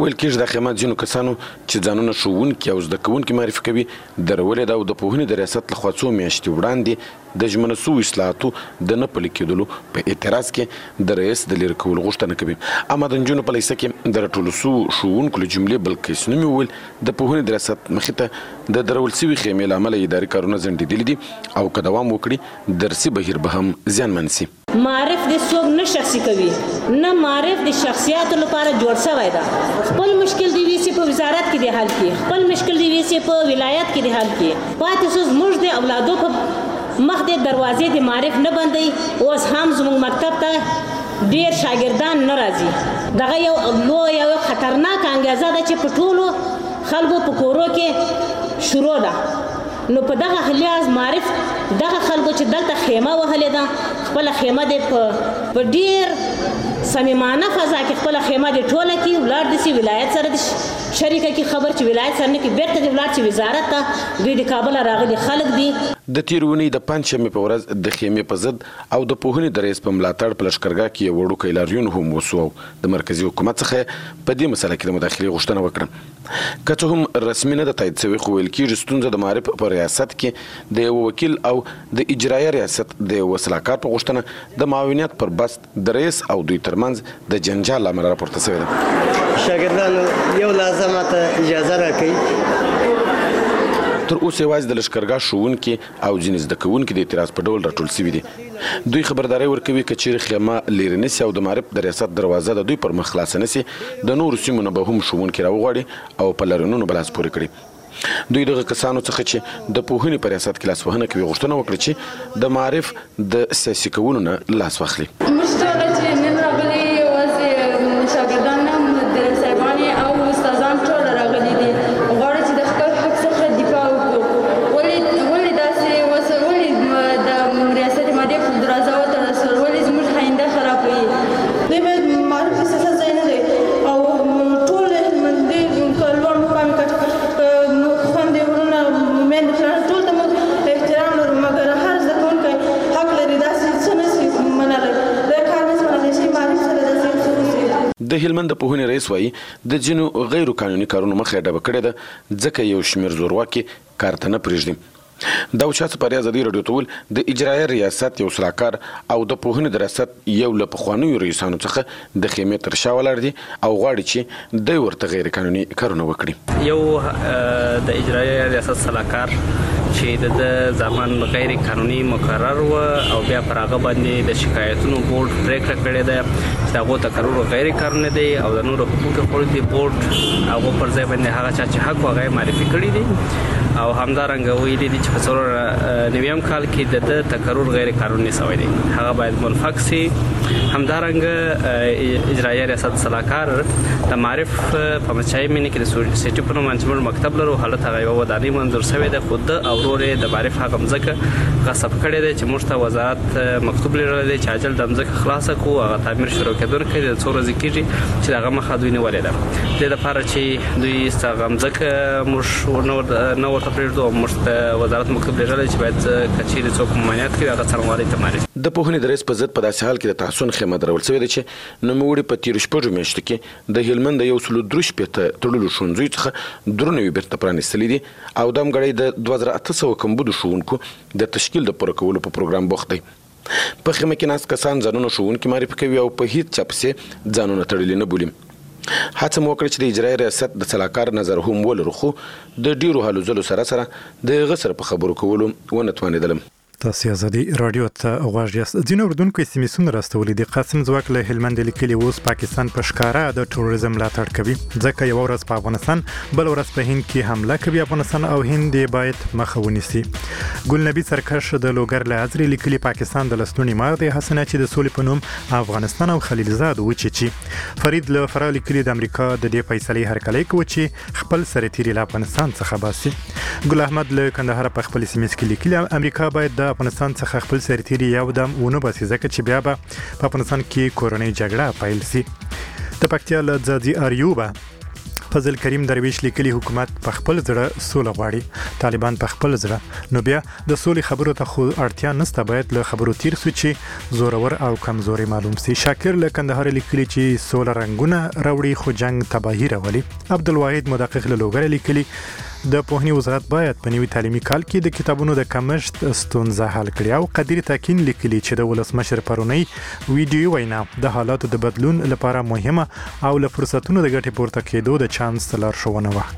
ویل کېږي د خدمات ځینو کسانو چې ځانونه ښوونکي او زده کوونکي معرفي کوي درولې ده او د پوهنې د ریاست لخوا څو میاشتې وړاندې د ژمنه سوو اصلاحاتو د نه پلي کېدلو په اعتراض کې د رئیس د لرې کولو غوښتنه کوي. اما د نجونو په لیسه کې د راټولو سوو ښوونکو له جملې بلقیس نومي وویل د پوهنې د ریاست مخې ته د درول سوي خیمې له امله اداري کارونه ځنډېدلي دي او که دوام وکړي درسي بهیر به هم زیانمن سي. معرف د څوک نه شخصي کوي نه معرف د شخصیاتو لپاره جوړ شوی ده. خپل مشکل دی وی سي په وزارت کې دی حل کی، خپل مشکل دی وی سي په ولایت کې دی حل کی. پاتې سوز موږ د اولادو په مخ د دروازې د معرف نه بندي. اوس هم زموږ مکتب ته ډیر شاګردان نه راځي. دغه یو خطرناک انګازه ده چې په ټولو خلکو په کورو کې شروع ده. نو په دغه لحاظ معرف دغه خلکو چې دلته خیمه وهلې ده خپل خیمه د په ډیر صمیمانه فضا کې خپل خیمه د ټوله کې ولر د سی ولایت سره د شریکه کې خبر چې ولایت سره نه کې بیرته د ولایت چې وزارت ته دوی د کابل راغلي خلک دي. د تیرونی د پنځمې په ورځ د خیمې په ضد او د پوهنې د رئیس په ملاتړ په لشکرګاه کې یو وړوکی لاریون هم وسو. د مرکزی حکومت څخه په دې مسله کې د مداخلې غوښتنه وکړه. که څه هم رسمي نه ده تایید شوې خو ویل کېږي ستونزه د معرف په ریاست کې د یو وکیل او د اجرایه ریاست د یو وسلاکار په غوښتنه د معاونیت پر بست د رئیس او دوی ترمنځ د جنجال له امله راپورته شوې ده. شاګردانو یو لازمه ته اجازه راکړئ. تر اوسه یوازې د لشکرګاه ښوونکي او ځینې زده کوونکي د اعتراض په ډول راټول شوي دي. دوی خبرداری ورکوي که چیرې خیمه لرې نه سي او د معرف د ریاست دروازه د دوی پر مخ خلاصه نه سي د نورو سیمو نه به هم ښوونکي راوغواړي او په لاریونونو به لاس پورې کړي. دوی دغه کسانو څخه چې د پوهنې په ریاست کې لاسوهنه کوي غوښتنه وکړه چې د معرف د سیاسي کولو نه لاس واخلي. د هلمند د پوهنې رئیس وایي د ځینو غیر قانوني کارونو مخه ډبه کړې ده ځکه یو شمېر زورواکي کار ته نه پرېږدي. دا چا په ازادي راډیو ته ویل د اجرایه ریاست یو سلاکار او د پوهنې د ریاست یو له پخوانیو رئیسانو څخه د خیمې تر شا ولاړ دي او غواړي چې دوی ورته غیر قانوني کارونه وکړي. یو د اجرایه ریاست سلاکار چې د ځمان غیر قانوني مقرر و او بیا پر هغه باندې د شکایتونو بورډ پریکړه کړې ده چې هغه تقرر غیر قانوني دی او د نورو حقوقو خوري بورډ هغه پر ځای باندې هغه چې حق وغه معرفي کړی دي او همدارنګه ویلي دي چې په څلور نویم کال کې د تقرر غیر قانوني شوی دی هغه باید منفک سي. همدارنګه اجرایه ریاست سلاکار د معرف په مچای مینه کې د سټي په منځمر مکتب لرو حالت هغه یو ودانۍ منظور شوی ده خود او ورې د معرف هغه مځکه غصب کړي دي چې موږ ته وزارت مکتوب لري چې عاجل د مځکه خلاصه کو هغه تعمیر شروع کېدون کې د څو ورځې کېږي چې هغه مخه دوی نیولې ده. د لپاره چې دوی ستغه مځکه موږ نو ورته پرېږدو موږ ته وزارت مکتوب لري چې باید کچېرې څوک ممانعت کوي هغه څرنګوالي ته معرفي. د پوهنې د رئیس په ضد په داسې حال کې د تحسن خیمه درول شوې ده چې نوموړي په تیرو شپږو میاشتو کې د هلمند د 1.3 تړلو ښوونځیو څخه درې نوي بیرته پرانیستلي دي او دا همګړی د 2800 کمبودو ښوونکو د تشکیل د پوره کولو په پروګرام بوخت دی. په خیمه کې ناست کسان ځانونه ښوونکي معرفي کوي او په هیڅ چا پسې ځانونه تړلي نه بولي. هڅه مو وکړه چې د اجرایي ریاست د سلاکار نظر هم ولرو خو د ډیرو هلو ځلو سره د هغه سره په خبرو کولو ونه توانېدلم. تاسو ازادي رادیو ته غواړئ یاست. ځینو اردوونکو سیمسون راستولي دي. قاسم ځواک له هلمند لیکلي اوس پاکستان په ښکارا د ټوریزم ملاتړ کوي ځکه یو ورځ په افغانستان بل ورځ په هند کې حمله کوي افغانستان او هند باید مخه ونیسي. ګل نبی سرکش د لوګر له ازري لیکلي پاکستان د لستونی مار دی حسنه چې د سولې په نوم افغانستان او خلیل زاد وچی. فرید له فرا لیکلي د امریکا د دې فیصلې هرکلی کوي چې خپل سرتیري له افغانستان څخه باسي. ګل احمد له کندهار په خپل سیمه کې لیکلي امریکا باید د افغانستان څخه خپل سرتیري یو دم ونه باسي ځکه چې بیا به په افغانستان کې کورنۍ جګړه پیل شي. د پکتیا له ځاځي اریوبه فضل کریم درویش لیکلي حکومت په خپل ځړه سوله غواړي طالبان په خپل ځړه نو بیا د سولې خبرو ته خو اړتیا نشته باید له خبرو تیر سو چې زورور او کمزوري معلوم سي شاکر له کندهار لیکلي چې سوله رنگونه راوړي خو جنگ تباهي راولي عبدالواحد مدقق له لوګر لیکلي د پوهنې وزارت باید په نوي تعلیمي کال کې د کتابونو د کمښت ستونزه حل کړي او قدیر تاکین لیکلي چې د ولسمشر پرونی ویډیو وینا د حالاتو د بدلون لپاره مهمه او له فرصتونو د ګټې پورته کېدو د چانس لارښوونه وه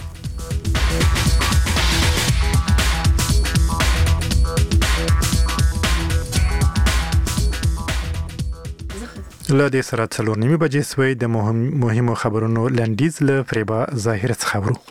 له دې سره 4:30 بجې سوی د مهمو خبرونو لنډیز له فریبا ظاهر څخه ورو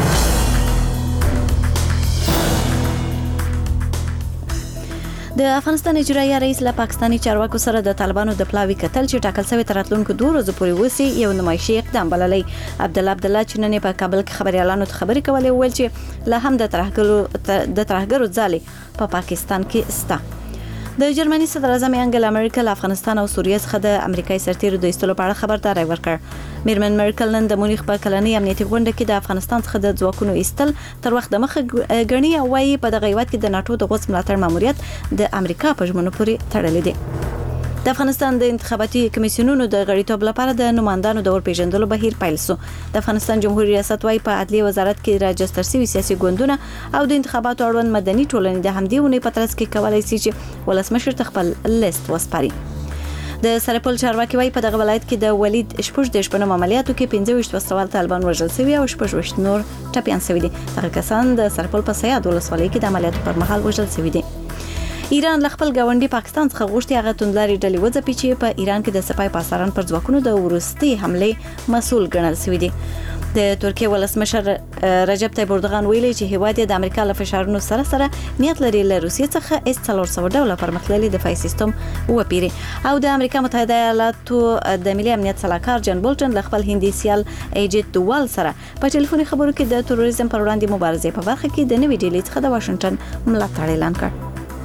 د افغانستان اجرایي رئیس له پاکستاني چارواکو سره د طالبانو د پلاوي کتل چې ټاکل شوی تر راتلونکو 2 ورځې پورې وسی یو نمایشي اقدام بللی عبدالله چې نن په کابل کې خبريالانو ته خبرې کولې ویل چې له هم د ترهګرو ځالې په پاکستان کې ستا د جرمني صدر اعظم انګلا مرکل افغانستان او سوریه څخه د امریکایي سرتیرو د ایستلو په اړه خبرداري ورکړ میرمن مرکل نن د مونیخ په کلنۍ امنیتي غونډه کې د افغانستان څخه د ځواکونو ایستل تر وخت د مخه غني او وايي په دغه هیواد کې د ناتو د غوڅ ملاتړ ماموریت د امریکا په ژمنو پورې تړلی دی د افغانستان د انتخاباتي کمیسیونونو د غړیتوب لپاره د نمائندانو د ورپېژندلو بهیر پیل شو د افغانستان جمهوریت ریاست وايي په عدلي وزارت کې راجستر شوي سیاسي ګوندونه او د انتخاباتو اړوند مدني ټولنې د همدې ونې په ترڅ کې کولای شي چې ولسمشر ته خپل لیست وسپاري د سرپل چارواکي وايي په دغه ولایت کې د ولید شپږ د شپږم عملیاتو کې 25 وسوال طالبان وژل شوي او شپږ نور ټپيان شوي دي هغه کسان د سرپل په سیاد ولسوالۍ کې د عملیاتو پر مهال وژل شوي دي ایران له خپل ګاونډي پاکستان څخه غوښتي هغه توندلاري ډلې وځپي چې په ایران کې د سپای پاسداران پر ځواکونو د ورستي حمله مسؤل ګڼل شوی دی د ترکیه ولسمشر رجب طیب اردوغان ویلي چې هیواد د امریکا له فشارونو سره نیت لري له روسیې څخه S-400 پرمختللي دفاعي سیستم وپیري او د امریکا متحده ایالاتو د ملي امنیت سلاکار جان بولټن له خپل هندي سیال ایجت دوال سره په ټلیفوني خبرو کې د تروریزم پر وړاندې مبارزې په برخه کې د نوې ډیلې څخه د واشنگټن ملاتړ اعلان کړ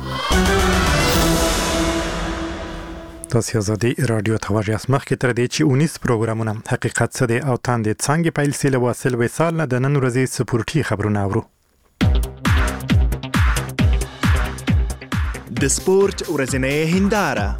تاسو ازادي رادیو ته واجی اسمخ کې تر دې چې 19 پروګرامونه حقیقت څه دی او تاندې څنګه پیل سي له واصل وصال نه د نن ورځې سپورتي خبرونه اورو د سپورت ورځنۍ هنداره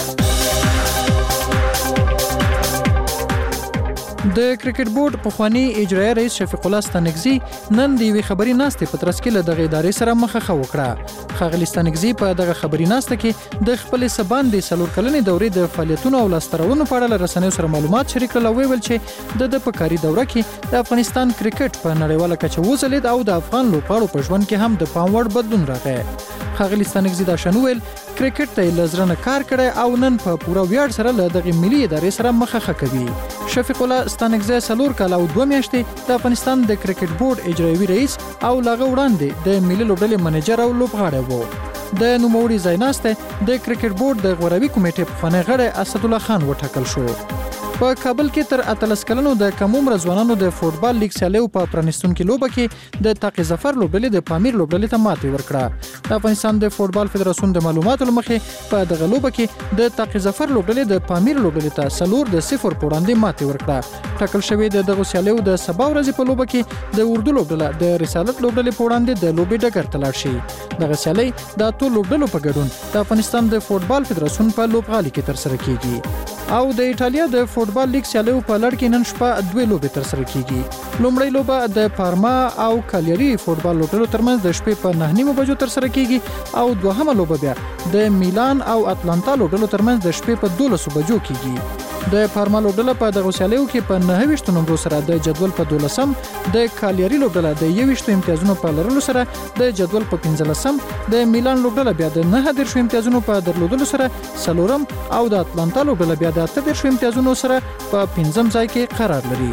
د کرکټ بورډ پخوانی اجرایي رئیس شفیق الله ستانکزي نن د وی خبري ناستې په ترڅ کې له دغه ادارې سره مخه وکړه خاغلی ستانکزي په دغه خبري ناسته کې د خپل سبان د سلور کلنې دورې د فعالیتونو او لاسترونو په اړه رسنیو سره معلومات شریک کړل او ویل چې د پکاري دوره کې د افغانستان کرکټ په نړیواله کچه وځلید او د افغان لوبغاړو په ژوند کې هم د پام وړ بدلون راغی خاغلی ستانکزي دا شنوول کرکټ ته لزرنه کار کړي او نن په پوره ویاړ سره له دغه ملي ادارې سره مخه کوي شفیق الله ستانکزي سلور کال او 2 میاشتې د افغانستان د کرکټ بورډ اجرایي رئیس او لاغه وړاندې د ملي لوبډلې منیجر او لوبغاړی وو د نوموړي ځایناسته د کرکټ بورډ د غوروي کمیټې په فني غړی اسد الله خان وټاکل شو په کابل کې تر 13 کلنو د کم عمر ځوانانو د فوتبال لیګ سیالیو په پرانستونکو لوبه کې د تاقي ظفر لوبډلې د پامیر لوبډلې ته ماتې ورکړه د افغانستان د فوتبال فدراسیون د معلوماتو لمخې په دغه لوبه کې د تاقي ظفر لوبډلې د پامیر لوبډلې ته 0-0 په وړاندې ماتې ورکړه ټاکل شوی د دغه سیالیو د سبا ورځې په لوبه کې د اردو لوبډله د رسالت لوبډلې په وړاندې د لوبې ډګر ته لاړ شي دغه سیالي د ټولو لوبډلو په ګډون د افغانستان د فوتبال فدراسیون په لوبغالي کې ترسره کیږي او د ایټالیا د فوتبال لیګ سیالیو په لړ کې نن شپه 2 لوبې ترسره کیږي لومړی لوبه د پارما او کالیری فوتبال لوبډلو ترمنځ د شپې په 9 بجو ترسره کیږي او دوهمه لوبه بیا د میلان او اتلانتا لوبډلو ترمنځ د شپې په 12 بجو کیږي د پارما لوبډله په دغه سیالیو کې په 29 نمبر سره د جدول په 12م د کالیری لوبډله د 21 امتیازونو په لرلو سره د جدول په 15م د میلان لوبډله بیا د 9 امتیازونو په درلودلو سره سلورم او د اتلانتا لوبډله بیا د 8 امتیازونو سره په 5م ځای کې قرار لري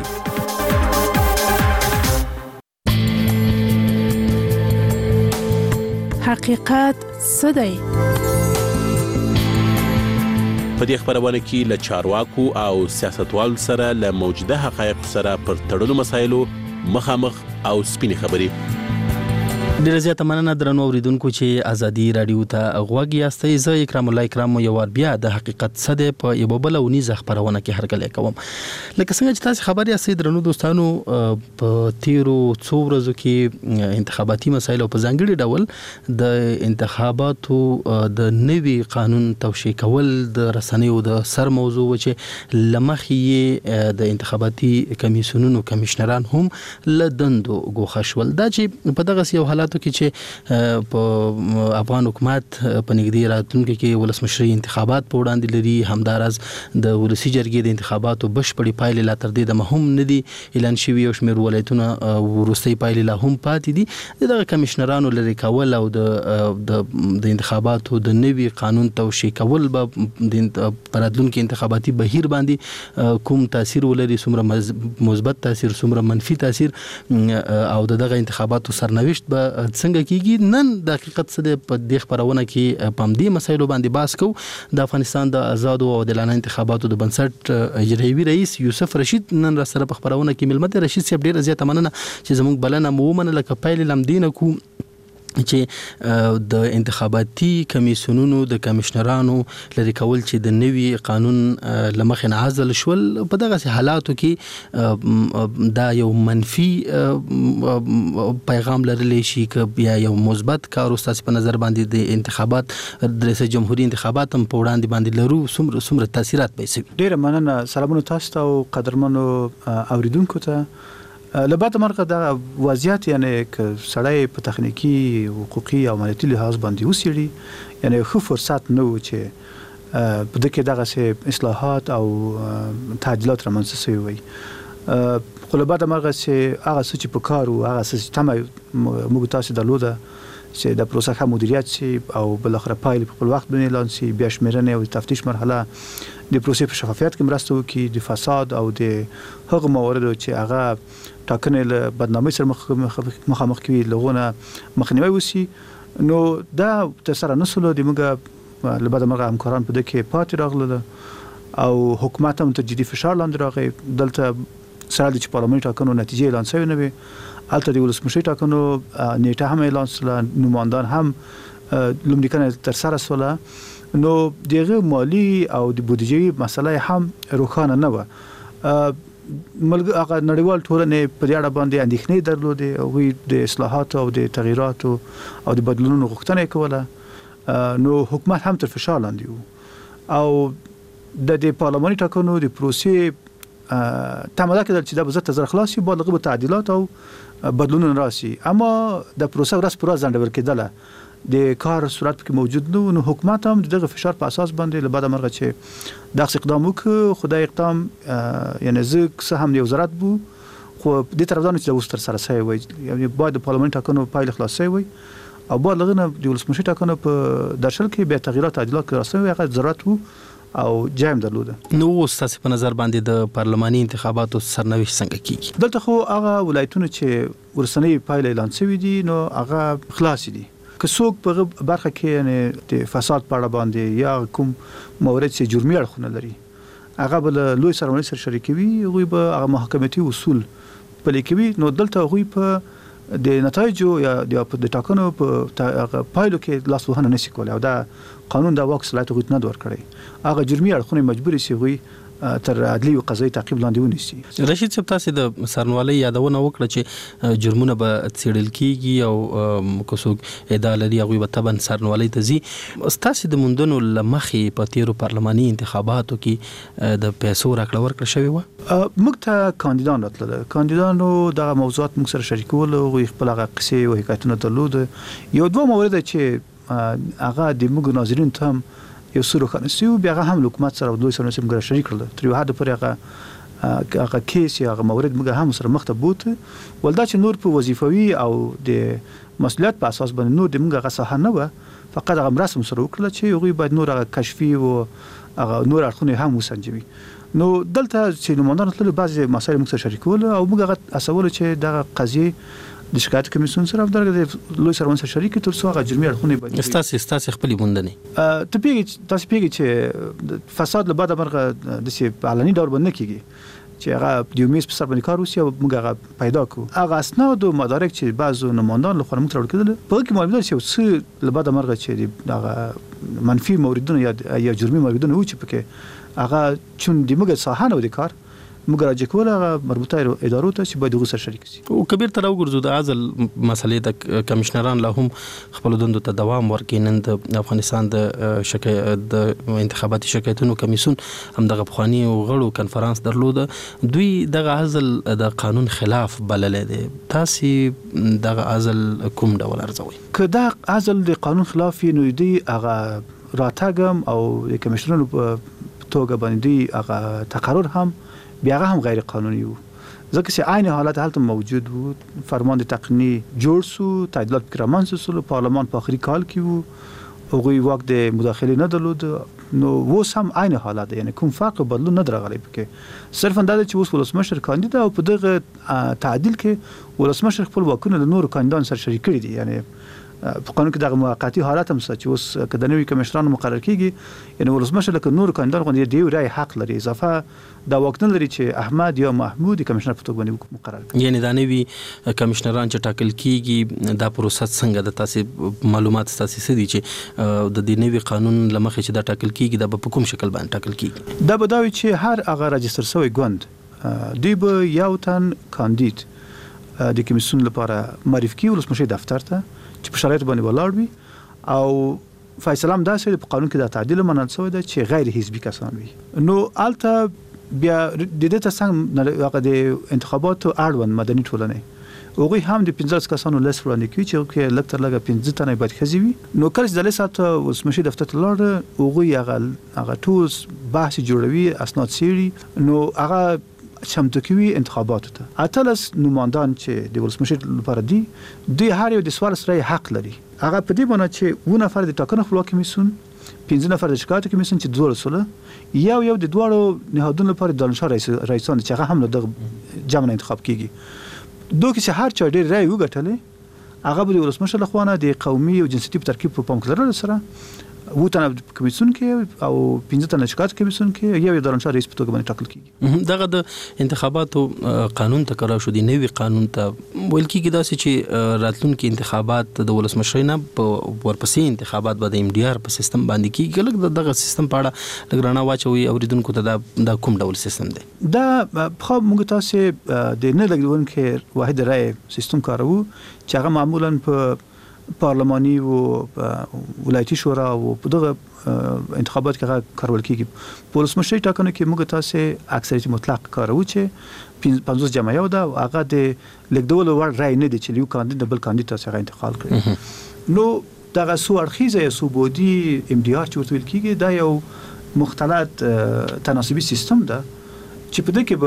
حقیقت څه دی په دې خبرونه کې له چارواکو او سیاستوالو سره له موجوده حقایق سره پر تړلو مسایلو مخامخ او سپینې خبرې ډیره زیاته مننه درنو اوریدونکو چې ازادي رادیو ته غوږ یاستئ. زه اکرام الله اکرام یو وار بیا د حقیقت څه دی په یو بل ونیزه خبرونه کې هرکلی کوم. لکه څنګه چې تاسو خبر یاستئ درنو دوستانو، په تیرو څو ورځو کې انتخاباتي مسایل او په ځانګړي ډول د انتخاباتو د نوي قانون توشیح کول د رسنیو د سر موضوع و چې لمخې د انتخاباتي کمیسیونونو کمشنران هم لدندو ګوښه شول. دا چې په دغه یو حالاتو کې چې په افغان حکومت په نږدې راتلونکي کې ولسمشري انتخابات په وړاندې لري، همداراز د ولسي جرګې د انتخاباتو بشپړې پایلې لا تر دې دمه هم نه دي اعلان شوي، یو شمېر ولایتونه وروستۍ پایلې لا هم پاتې دي. دغه کمشنرانو لرې کول او د انتخاباتو د نوي قانون توشیح کول به په راتلونکي انتخاباتي بهیر باندې کوم تاثیر ولري، څومره مثبت تاثیر څومره منفي تاثیر، او دغه انتخاباتو سرنوشت به څنګه کیږي. نن د حقیقت څه د په دې خبرونه کې په دې مسایلو باندې بحث کوو. د افغانستان د آزادو او عادلانه انتخاباتو د بنسټ اجرایوي رئیس یوسف رشید نن را سره په خبرونه کې ملمت. رشید صاحب ډیره زیاته مننه چې زموږ بلنه مو ومنله. که پایلې لمدینه کو چې د انتخاباتي کمیسیونونو د کمشنرانو لري کول چې د نوي قانون لمخې نه عزل شول، په دغه حالاتو کې دا یو منفي پیغام لرلی شي که بیا یو مثبت کار ستاسو په نظر باندې د انتخابات د رئیس جمهوریت انتخابات هم په وړاندې باندې لرو څومره تاثیرات به وي؟ ډیره مننه. سلامونه تاسو ته او قدرمنو اوریدونکو ته. لبعد مرغه دا وضعیت یعنی که سړی په تخنیکی حقوقي او مالیاتي لحاظ باندې وسیړي، یعنی خو فرصت نه و چې په دغه دغه اصلاحات او تعدیلات رامنځته شوي وي. خو لبعد مرغه چې هغه څه چې په کار او هغه څه چې تمه موږ تاسو درلوده چې د پروسه ښه مدیریت شي او بل اخر پایل په خپل وخت باندې اعلان شي، بیا شمیرنه او تفتیش مرحله د پروسې په شفافیت کې مرسته وکړي، د فساد او د هغه مواردو چې هغه ټاکنې له بدنامۍ سره مخامخ کوي لغونه مخنیوي وشي. نو دا تر سره نسلو د موږ له بعد مرغه همکاران په دغه پاتې راغله او حکومت هم ته جدي فشار لاندې راغی. دلته سره د پارلماني ټاکنو نتیجې اعلان شوی نه وي، البته د ولسمشري ټاکنو نیټه هم اعلان شوه، نمایندان هم لومړی تر سره شوله. نو دغه مالی او د بودیجې مسله هم روښانه نه و. هغه نړیوال ټولنې په دې اړه باندې اندېښنې درلودې، هغوی د اصلاحاتو او د تغییراتو او د بدلونونو غوښتنه کوله. نو حکومت هم تر فشار لاندې و او د پارلماني ټاکنو د پروسې تماده کېدل چې دا به زر خلاص شي، بعد هغه تعدیلات او بدلونونه راشي. اما د پروسه ورځ پر ورځ ځنډول کېدله، د کار صورت کې موجود نه. نو حکومت هم دغه فشار په اساس باندې له بعد مرغه چې دغه اقدام وکړ. خدای اقدام یعنی زه څه هم یو ضرورت بو، خو د طرفدارانو چې اوس تر سره شوی وي، یعنی باید د پارلمان ټاکنو پایله خلاص شوی وي او بعد لغنه د ولسمشري ټاکنو په درشل کې بیا تغییرات تعدیلات راځي، هغه ضرورت وو او جایم درلوده. نو تاسو په نظر باندې د پارلماني انتخاباتو سرنوشت څنګه کیږي؟ دلته خو هغه ولایتونه چې ورسنۍ پایله اعلان شوی دي نو هغه خلاص دي. که څوک په برخه کې یعنی د فساد په اړه باندې یا کوم مورد چې جرمي اړخونه لري هغه بل لوی سرمایه سره شریکوي، هغوی به هغه محاکمتي اصول پلي کوي. نو دلته هغوی په د نتایجو یا د ټاکنو په پایلو کې لاس وهنه نشي کولی او دا قانون دا واک صلاحیت هغوی ته نه ورکړی. هغه جرمي اړخونه مجبور شي هغوی تر عدلي او قضایي تعقیب لاندې ونیسي. رشید صاحب تاسو د سرنوالۍ یادونه وکړه چې جرمونه به څېړل کیږي او که څوک ادعا لري هغوی به طبعا سرنوالۍ ته ځي. ستاسو د موندنو له مخې په تیرو پارلماني انتخاباتو کې د پیسو راکړه ورکړه شوې وه؟ موږ ته کاندیدان راتلل، کاندیدانو دغه موضوعات موږ سره شریکول، هغوی خپل هغه قصې او حکایتونه درلوده. یو دوه مورد چې هغه د موږ ناظرین ته هم یو څه روښانه شي، بیا هغه هم حکومت سره دوی سره سم ګره شریک کړل. تر یو حد پورې هغه کیس یا هغه مورد موږ هم سره مخ ته بوت ولدا چې نور په وظیفوي او د مسؤلیت په اساس باندې نور د موږ هغه صحه نه و، فقط هغه مرسم سره وکړل چې هغوی باید نور هغه کشفي او هغه نور اړخونه هم وسنجوي. نو دلته چې نمایندان تل بعضي مسایل موږ سره شریکول او موږ هغه اسول چې دغه قضیه د شکایت کمیسیون سره د لوی سروان سره شریک تر څو هغه جرمي اړخونه باندې استاسي خپل موندنې ته پیږي چې فساد له بعد مرغه د علني ډول باندې کیږي. چې هغه د میز په سر باندې کار وسی او موږ هغه پیدا کړو. هغه اسناد او مدارک چې بعضو نمایندان له خوا موږ ترور کړل په کې معلومات چې څه لباده مرغه چې هغه منفي موردونه یا جرمي موردونه و چې پکې هغه چون د موږ ساحه نه د کار موږ راځي کول هغه مربوطه ادارو ته چې باید غوسه شریک شي. او کبیر تر وګرځو د ازل مسلې د کمشنران له هم خپل دندو ته دوام ورکړي. نن د افغانستان د انتخاباتي شکایتونو کمیسیون هم دغه بخوانی او غړو کنفرانس درلود. دوی دغه ازل د قانون خلاف بللې دي. تاسو دغه ازل کوم ډول ارزوي؟ که دا ازل د قانون خلاف نو دی هغه راتګم او د کمشنرانو په توګه باندې هغه تقرر هم بیا هم غیر قانوني وو ځکه چې عین حالت هلته موجود وو. فرمان د تقنینی جوړ سو تعدیلات کرمان سو پارلمان په اخري کال کې وو او غوي وخت د مداخله نه درلود نو وو هم عین حالت یعنی کوم فرق بدلون نه درغلی پکې صرف اندازه چې اوس ولسمشر کاندید او په دغه تعدیل کې ولسمشر خپل واکونه له نور کاندیدانو سره شریک کړي دي. یعنی په قانون کې دغه موقتی حالت هم چې اوس کله نوې کمشنران مقرر کیږي یعنی ولسمشر لکه نور کاندیدان غوندي دی رای حق لري اضافه دا وخت لري چې احمد یا محمود کمشنر په توګه باندې مقرر کړي. یعنی دا نوې کمشنران چې ټاکل کیږي دا پروسه څنګه د تاسو معلومات تاسو سدي چې د دې نوې قانون لمخې چې دا ټاکل کیږي دا په کوم شکل باندې ټاکل کیږي؟ دا بداوي چې هر هغه رجستر شوی ګوند دی به یو تن کاندید د کمیسیون لپاره معرفي کی ولسمشر دفتر ته چې په شرایط باندې ولاړ وي او فیصله هم داسې په قانون کې د تعدیل منل شوی دی چې غیر حزبي کسان وي. نو الته بیا د دې ته څنګه هغه د انتخاباتو اړوند مدني ټولنې هغوی هم د 15 کسانو لیست وړاندې کوي چې لږ تر لږه 15 تنه باید ښځې وي. نو کله چې د لیست ولسمشر دفتر ته لاړ هغوی هغه ټول بحث جوړوي اسناد څېړي نو هغه چمتو کوي انتخاباتو ته. اتلس نمایندان چې د ولسمشر لپاره دي دوی هر یو د سوال سره حق لري. هغه په دې باندې چې و نفر د ټاکنو خپلواک کمیسیون 15 نفر د شکایت کمیسیون چې دوه رسوله یو د دوړو نهادونو لپاره د دانشور رئیسان چې هغه هم د جمع انتخاب کیږي. دوی چې هر چا ډېر رای وګټلې هغه به د ولسمشر لخوا نه د قومي او جنسيتي په ترکیب په پام کې لرل سره و تنه کمیسیون کې او 15 تنه شکایت کمیسیون کې یو دانشور رئیس په توګه باندې ټاکل کیږي. دغه د انتخاباتو قانون تکرار شو دی نوې قانون ته ویل کیږي داسې چې راتلونکي انتخابات د ولسمشر نه ورپسې انتخابات به د MDR په سیستم باندې کیږي. لکه دغه سیستم په اړه لګرانه واچوي اوریدونکو ته دا کوم ډول سیستم دی؟ دا خو موږ تاسو د نه لګونکو واحد رای سیستم کارو چې هغه معمولا په پارلماني او ولایتي شورا او په دغه انتخابات کې کارول کیږي. په ولسمشر ټاکنو کې موږ تاسو اکثریت مطلق کارو چې 50 جمع یو دا هغه د لیکدول ور رای نه دي چې یو کاندید بل کاندید تاسو انتقال کړي. نو دغه سو اړخیزه یا سوبودي MDR چې ورته ویل کیږي دا یو مختلط تناسبي سیستم ده چې په دې کې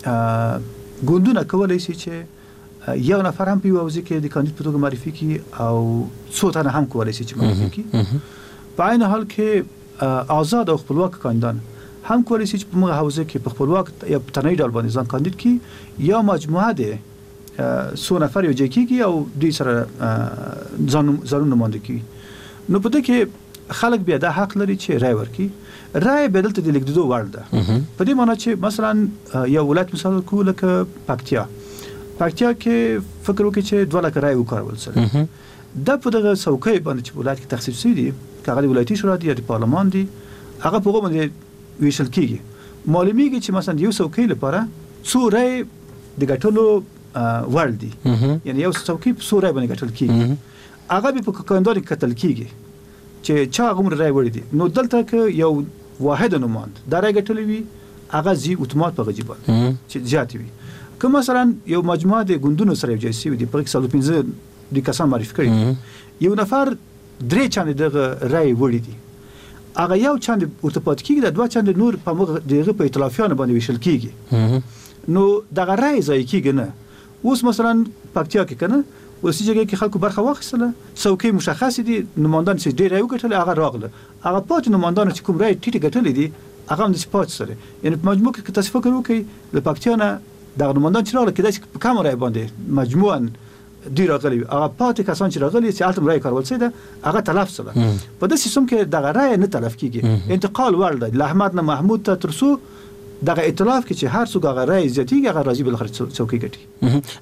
به ګوندونه کولای شي چې یو نفر هم په وظیفه کې د کاندید په توګه معرفي کی او څو تنه هم کولای شي چې معرفي کی. په عین حال کې آزاد او خپلواک کاندیدان هم کولای شي چې په موږ حوزه کې په خپلواک یا په تنهایی ډول باندې ځان کاندید کی یا مجموعه ده څو نفر یو ځای کیږي او دوی سره ځانونه نماینده کوي. نو په دې کې خلک بیا د حق لري چې رای ورکړي. رای بدلته د لیکدو وړ ده په دې معنی چې مثلا یو ولایت مثال کو لکه پکتیا کې فکر وکړي چې 2 لک رای وکړول سره د په دغه څوکۍ باندې چې ولایت کې تخصیص دي کاغذ ولایتي شورا دی یا د پارلمان دی هغه په هغه باندې ویشل کیږي. معلومیږي چې مثلا یو څوکۍ لپاره څو رای د ګټلو وړ دي یعنی یو څوکۍ په څو رای باندې ګټل کیږي هغه به په کاندید کتل کیږي چې چا غوړ رای وړي دي. نو دلته کې یو واحد نماند دا رای ګټلې وي هغه زی اتومات په غجیبه چې زیات وي. که مثلا یو مجموعه د ګوندونو سره یو ځای شي د پرېک 15 د کسان معرفي کړي یو نفر درې چاند دغه رای وړي دي هغه یو چاند ورته پات کیږي د 2 چاند نور په موږ دغه په ائتلافیانو باندې ویشل کیږي. نو دغه رای ځای کیږي نه اوس مثلا پکتیا کې کنه اوس چې کې خلکو برخه واخیستله څوکۍ مشخص دي نمایندان چې ډیر رای وګټل هغه راغله هغه پات نمایندان چې کوم رای ټیټ ګټل دي هغه د سپورت سره یعنی په مجموع کې تاسو فکر وکړئ د پکتیا نه دا نمایندان چې راغله کېدای شي په کوم رای باندې مجموعاً ډیر راغلي هغه پاتې کسان چې راغلي چې الته رای کارول سي دا هغه تلف سره په دې سیستم کې د رای نه تلف کیږي انتقال ورل د احمد نه محمود ته ترسو دغه ائتلاف کې چې هر څوک هغه رای زیاتیږي هغه راځي بل خرڅ څوکۍ ګټي.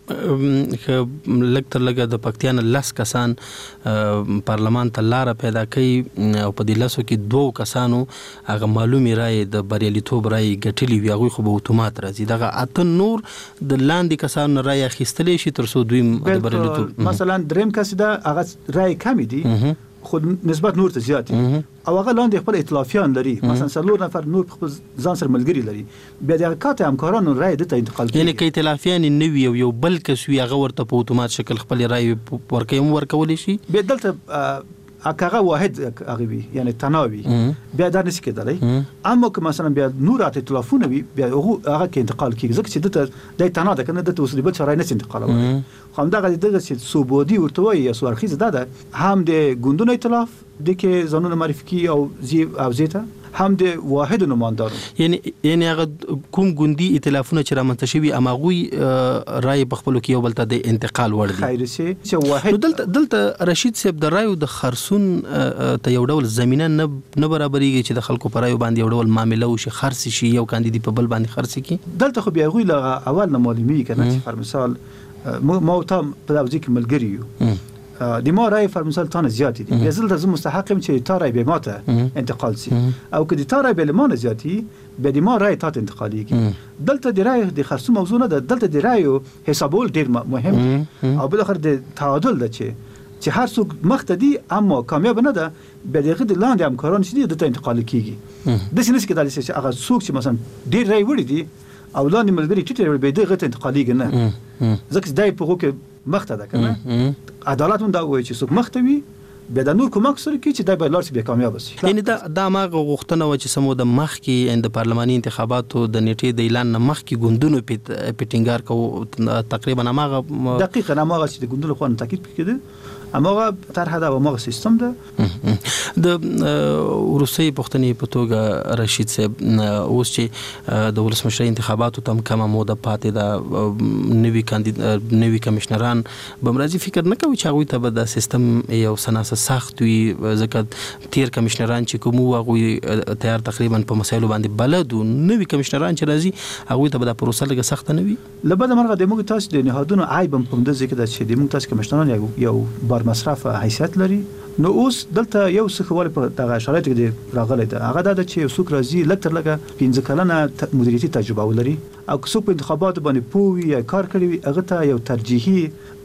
یعنی لکتر لګه د پکتیان لس کسان پارلمان ته لار پیدا کړي او په دې لاسو کې دوه کسانو هغه معلومي رای د بریالیتوب رای ګټلی وي هغه خو به اتومات راځي دغه اته نور د لاندې کسانو رای اخیستلې شي تر څو دوی د بریالیتوب مثلا دریم کس دا هغه رای کم دي خو نسبت نور ته زیات او هغه لاندې خپل ائتلافیان لري مثلا څلور نفر نور خپل ځان سره ملګری لري بیا د کاته همکارانو رای د ته انتقال کوي یعنی کې ائتلافیان نوي یو بل کس وی هغه ورته په اتومات شکل خپل رای ورکول شي بیا دلته هغه واحد هغه وي یعنی تناوي بیا دا نشي کېدلی اما که مثلا بیا نور ائتلافونه وي بیا هغه کې انتقال کیږي ځکه چې دته د تناده کنه د توسلی بل رای نه انتقالوي خو همدغه دغه چې صوبودي ورته وي یا سوارخیز ده هم د ګوندونو ائتلاف د کې ځانونه معرفي کی او زیته هم د واحد نمائندانو یعنی هغه کوم ګوندي ائتلافونه چې رامنځته شوي اماغوي رای په خپل کې یو بل ته د انتقال وړ دي خیر سي چې واحد دلته رشید صاحب د رایو د خرصون ته یو ډول زمينه نه برابرېږي چې د خلکو پر رایو باندې یو ډول معاملې وشي خرڅ شي یو کاندید په بل باندې خرڅ کی دلته خو بیا غوي لا اول نه معلومي کنه چې پر مثال ما ته په دغه ځکه ملګری یو د ما رای پر مثال تانه زیاتی دي بیا زل د مستحقم چې تا رای به ماته انتقال سي او که د تا رای به لمانه زیاتی به د ما رای ته انتقالي کی دلته د رای د خرڅ موضوع نه دلته د رایو حسابول ډیر مهم او بل اخر د تعادل ده چې هر څوک مخته دي اما کامیاب نه ده به دغه د لاندې همکاران چې د ته انتقال کیږي د سینس کې د چې هغه څوک چې مثلا ډیر رای وړي دي او لاندې ملګری ټیټ به دغه ته انتقالي نه ځکه دای په هغه مخته ده کنه عدالت هم دا وایي چې څوک مخته وي به د نور کومک سره کې چې د بلارس به کامیاب شي یعنی دا ماغه غوښتنه و چې سمو د مخ کې د پارلماني انتخاباتو د نیټې د اعلان مخ کې ګوندونو پیټینګار کو تقریبا ماغه دقیقاً ماغه چې د ګوندونو خو تاکید کړي اماغه طرح دا ماغه سیستم ده د روسي پښتني په توګه رشید صاحب اوس چې د ولسمشر انتخاباتو تم کومه موده پاتې ده نوي کاندید نوي کمشنران بمرازي فکر نه کوي چې هغه ته به د سیستم یو سناسه سخت وي ځکه تیر کمشنران چې کوم هغه تیار تقریبا په مسایلو باندې بلد او نوي کمشنران چې راځي هغه ته به د پروسه لګه سخت نه وي لبد مرغه د موږ تاسو د نهادونو عیب په دې ځکه چې د موږ تاسو کمشنران یو بار مصرف حیثیت لري نو اوس دلته یو څه خول په دغه شرایط کې راغلی ده هغه د چې څوک راځي لکتر لګه 15 کلنه مدیریتي تجربه ولري او څوک په انتخابات باندې پوي یا کار کوي هغه ته یو ترجیحي